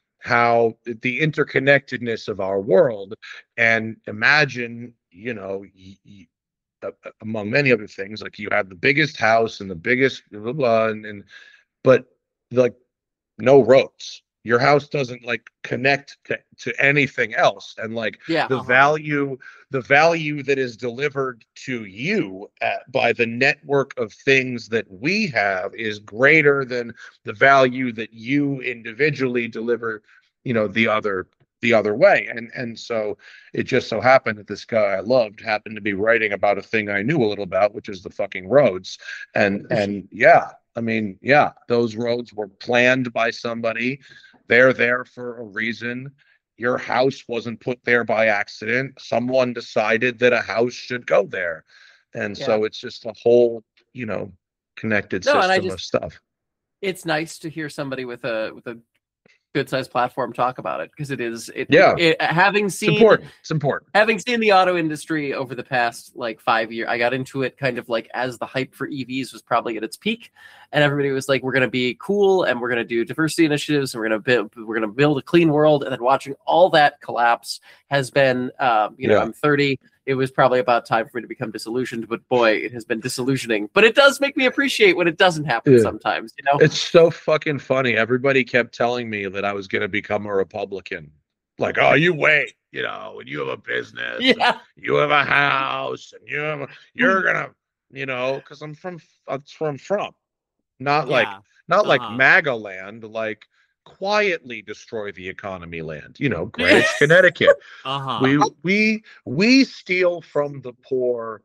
Speaker 2: how the interconnectedness of our world. And imagine, you know, y- y- uh, among many other things, like you have the biggest house and the biggest blah, blah, blah, and, and but like no roads. Your house doesn't like connect to, to anything else, and like
Speaker 1: yeah,
Speaker 2: the
Speaker 1: uh-huh.
Speaker 2: value the value that is delivered to you at, by the network of things that we have is greater than the value that you individually deliver, you know, the other the other way. And and so it just so happened that this guy I loved happened to be writing about a thing I knew a little about, which is the fucking roads. And and yeah, I mean, yeah, those roads were planned by somebody. They're there for a reason. Your house wasn't put there by accident. Someone decided that a house should go there. And yeah. so it's just a whole, you know, connected no, system just, of stuff.
Speaker 1: It's nice to hear somebody with a with a good sized platform talk about it, because it is it
Speaker 2: yeah
Speaker 1: it, it, having seen
Speaker 2: it's important. It's important
Speaker 1: having seen the auto industry over the past like five years. I got into it kind of like as the hype for E Vs was probably at its peak, and everybody was like, we're going to be cool and we're going to do diversity initiatives and we're going to build we're going to build a clean world. And then watching all that collapse has been um you know yeah. I'm thirty. It was probably about time for me to become disillusioned, but boy, it has been disillusioning. But it does make me appreciate when it doesn't happen yeah. sometimes, you know?
Speaker 2: It's so fucking funny. Everybody kept telling me that I was going to become a Republican. Like, oh, you wait, you know, and you have a business,
Speaker 1: yeah.
Speaker 2: you have a house, and you have a, you're going to, you know, because I'm from, that's where I'm from. Not yeah. like, not uh-huh. like MAGA land, like quietly destroy the economy land, you know, Greenwich, Connecticut.
Speaker 3: Uh-huh.
Speaker 2: We we we steal from the poor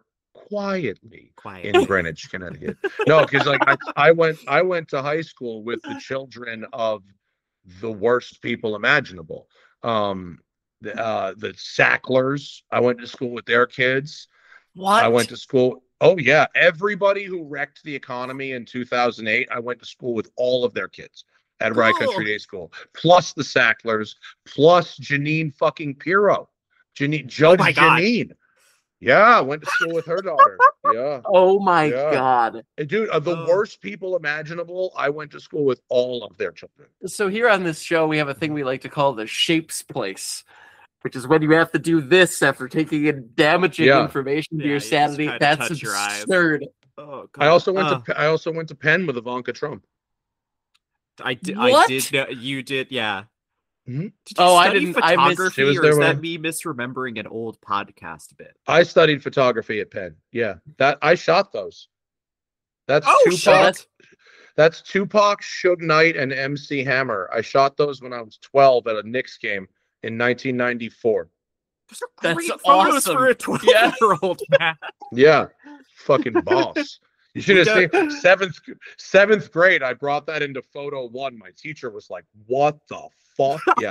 Speaker 2: quietly
Speaker 3: Quiet.
Speaker 2: in Greenwich, Connecticut. No, because like I, I went I went to high school with the children of the worst people imaginable. Um, the uh, the Sacklers. I went to school with their kids.
Speaker 1: What?
Speaker 2: I went to school. Oh yeah, everybody who wrecked the economy in two thousand eight. I went to school with all of their kids at Rye
Speaker 3: Cool.
Speaker 2: Country Day School, plus the Sacklers, plus Janine fucking Pirro, Janine Judge
Speaker 3: Oh my God.
Speaker 2: Janine. Yeah, I went to school with her daughter. Yeah.
Speaker 1: Oh my
Speaker 2: Yeah.
Speaker 1: God.
Speaker 2: And dude, of the
Speaker 3: Oh.
Speaker 2: worst people imaginable, I went to school with all of their children.
Speaker 1: So here on this show, we have a thing we like to call the shapes place, which is when you have to do this after taking in damaging
Speaker 2: Yeah.
Speaker 1: information to
Speaker 3: Yeah,
Speaker 1: your
Speaker 3: you just
Speaker 1: sanity.
Speaker 3: kinda
Speaker 1: That's
Speaker 3: touch your eyes.
Speaker 1: absurd.
Speaker 3: Oh, God.
Speaker 2: I also went
Speaker 3: Uh,
Speaker 2: to I also went to Penn with Ivanka Trump.
Speaker 3: I did. I
Speaker 1: What?
Speaker 3: did. Know, you did. Yeah.
Speaker 2: Mhm.
Speaker 3: Did you
Speaker 1: Oh, I
Speaker 3: study
Speaker 1: didn't- I missed-
Speaker 3: photography,
Speaker 2: She was
Speaker 3: or
Speaker 2: there
Speaker 3: is that
Speaker 2: when-
Speaker 3: me misremembering an old podcast bit?
Speaker 2: I studied photography at Penn. Yeah, that I shot those. That's
Speaker 3: Oh,
Speaker 2: Tupac.
Speaker 3: shit.
Speaker 2: That's Tupac, Suge Knight, and M C Hammer. I shot those when I was twelve at a Knicks game in nineteen ninety-four.
Speaker 3: Those are
Speaker 1: That's
Speaker 3: great photos
Speaker 1: awesome.
Speaker 3: for a twelve-year-old man.
Speaker 2: Yeah, fucking boss. You should have
Speaker 3: We
Speaker 2: seen seventh seventh grade. I brought that into photo one. My teacher was like, "What the fuck?" Yeah,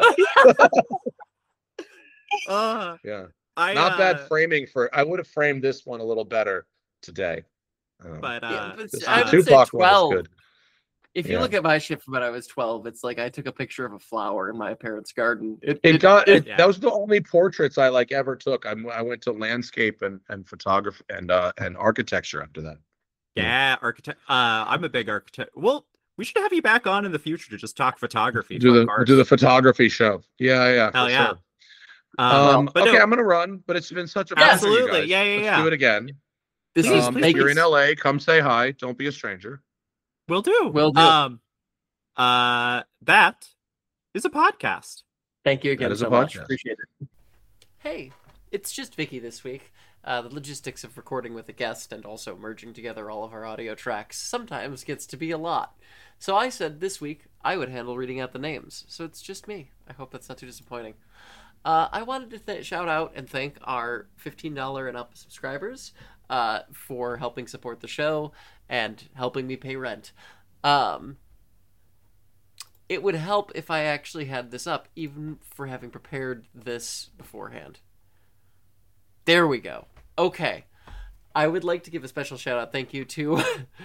Speaker 3: Uh,
Speaker 2: yeah.
Speaker 3: I,
Speaker 2: Not bad
Speaker 3: uh,
Speaker 2: framing for. I would have framed this one a little better today. Um,
Speaker 3: But uh,
Speaker 1: Yeah, but
Speaker 2: this-
Speaker 1: I
Speaker 2: the
Speaker 1: would say
Speaker 2: Tupac one was
Speaker 1: twelve.
Speaker 2: good.
Speaker 1: If you
Speaker 2: Yeah.
Speaker 1: look at my shit from when I was twelve, it's like I took a picture of a flower in my parents' garden. It,
Speaker 2: It got it,
Speaker 3: yeah.
Speaker 2: that was the only portraits I like ever took. I, I went to landscape and and photography and uh and architecture after that.
Speaker 3: yeah, architect. Uh, I'm a big architect. Well, we should have you back on in the future to just talk photography.
Speaker 2: Do
Speaker 3: talk
Speaker 2: the
Speaker 3: art.
Speaker 2: do the photography show. Yeah, yeah.
Speaker 3: Hell
Speaker 2: for
Speaker 3: yeah.
Speaker 2: sure.
Speaker 3: Um,
Speaker 2: Um,
Speaker 3: but
Speaker 2: okay,
Speaker 3: no,
Speaker 2: I'm gonna run, but it's been such a
Speaker 1: Yeah,
Speaker 2: pleasure, you
Speaker 3: absolutely.
Speaker 2: guys.
Speaker 3: Yeah, yeah,
Speaker 2: Let's
Speaker 3: yeah.
Speaker 2: do it again.
Speaker 1: This
Speaker 3: Please,
Speaker 1: is
Speaker 2: Um,
Speaker 3: please.
Speaker 2: if you're in
Speaker 1: Vegas.
Speaker 2: L A, come say hi. Don't be a stranger.
Speaker 3: Will do.
Speaker 1: Will do.
Speaker 3: Um, uh, that is a podcast.
Speaker 1: Thank you again
Speaker 2: is a
Speaker 1: so much.
Speaker 2: podcast.
Speaker 1: Appreciate it. Hey, it's just Vicky this week. Uh, the logistics of recording with a guest and also merging together all of our audio tracks sometimes gets to be a lot. So I said this week I would handle reading out the names. So it's just me. I hope that's not too disappointing. Uh, I wanted to th- shout out and thank our fifteen dollars and up subscribers uh, for helping support the show and helping me pay rent. Um, it would help if I actually had this up, even for having prepared this beforehand. There we go. Okay. I would like to give a special shout out thank you to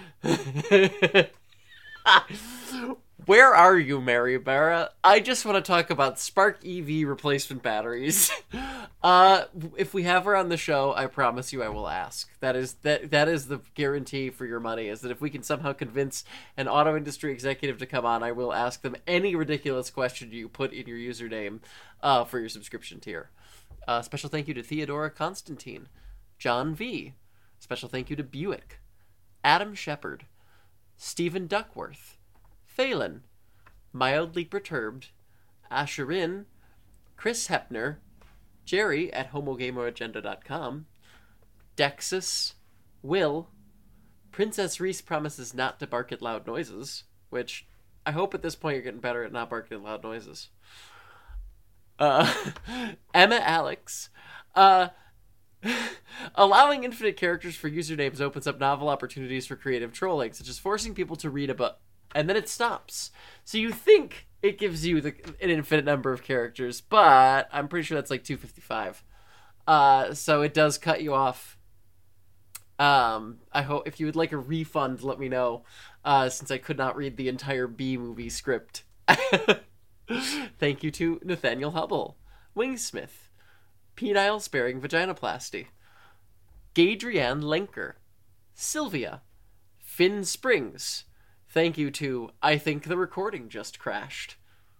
Speaker 1: Where are you, Mary Barra? I just want to talk about Spark E V replacement batteries. uh, if we have her on the show, I promise you I will ask. That is that that is the guarantee for your money, is that if we can somehow convince an auto industry executive to come on, I will ask them any ridiculous question you put in your username uh, for your subscription tier. Uh, special thank you to Theodora Constantine, John V. Special thank you to Buick, Adam Shepard, Stephen Duckworth, Phelan, Mildly Perturbed, Asherin, Chris Hepner, Jerry at homogameragenda dot com, Dexus, Will, Princess Reese promises not to bark at loud noises, which I hope at this point you're getting better at not barking at loud noises. Uh, Emma Alex, uh, allowing infinite characters for usernames opens up novel opportunities for creative trolling, such as forcing people to read a book, and then it stops. So you think it gives you the, an infinite number of characters, but I'm pretty sure that's like two hundred fifty-five. Uh, so it does cut you off. Um, I hope if you would like a refund, let me know, uh, since I could not read the entire B movie script. Thank you to Nathaniel Hubble, Wingsmith, Penile Sparing Vaginoplasty, Gadrianne Lenker, Sylvia, Finn Springs. Thank you to I Think the Recording Just Crashed.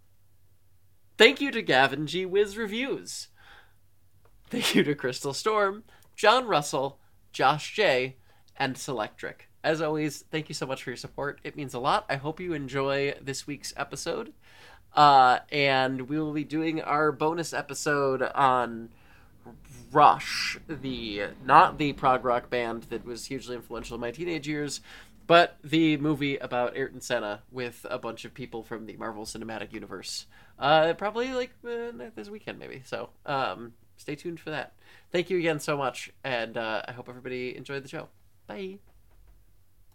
Speaker 1: Thank you to Gavin G. Wiz Reviews. Thank you to Crystal Storm, John Russell, Josh J., and Selectric. As always, thank you so much for your support. It means a lot. I hope you enjoy this week's episode. Uh, and we will be doing our bonus episode on Rush, the not the prog rock band that was hugely influential in my teenage years, but the movie about Ayrton Senna with a bunch of people from the Marvel Cinematic Universe. Uh, probably like uh, this weekend, maybe. So, um, stay tuned for that. Thank you again so much, and uh, I hope everybody enjoyed the show. Bye.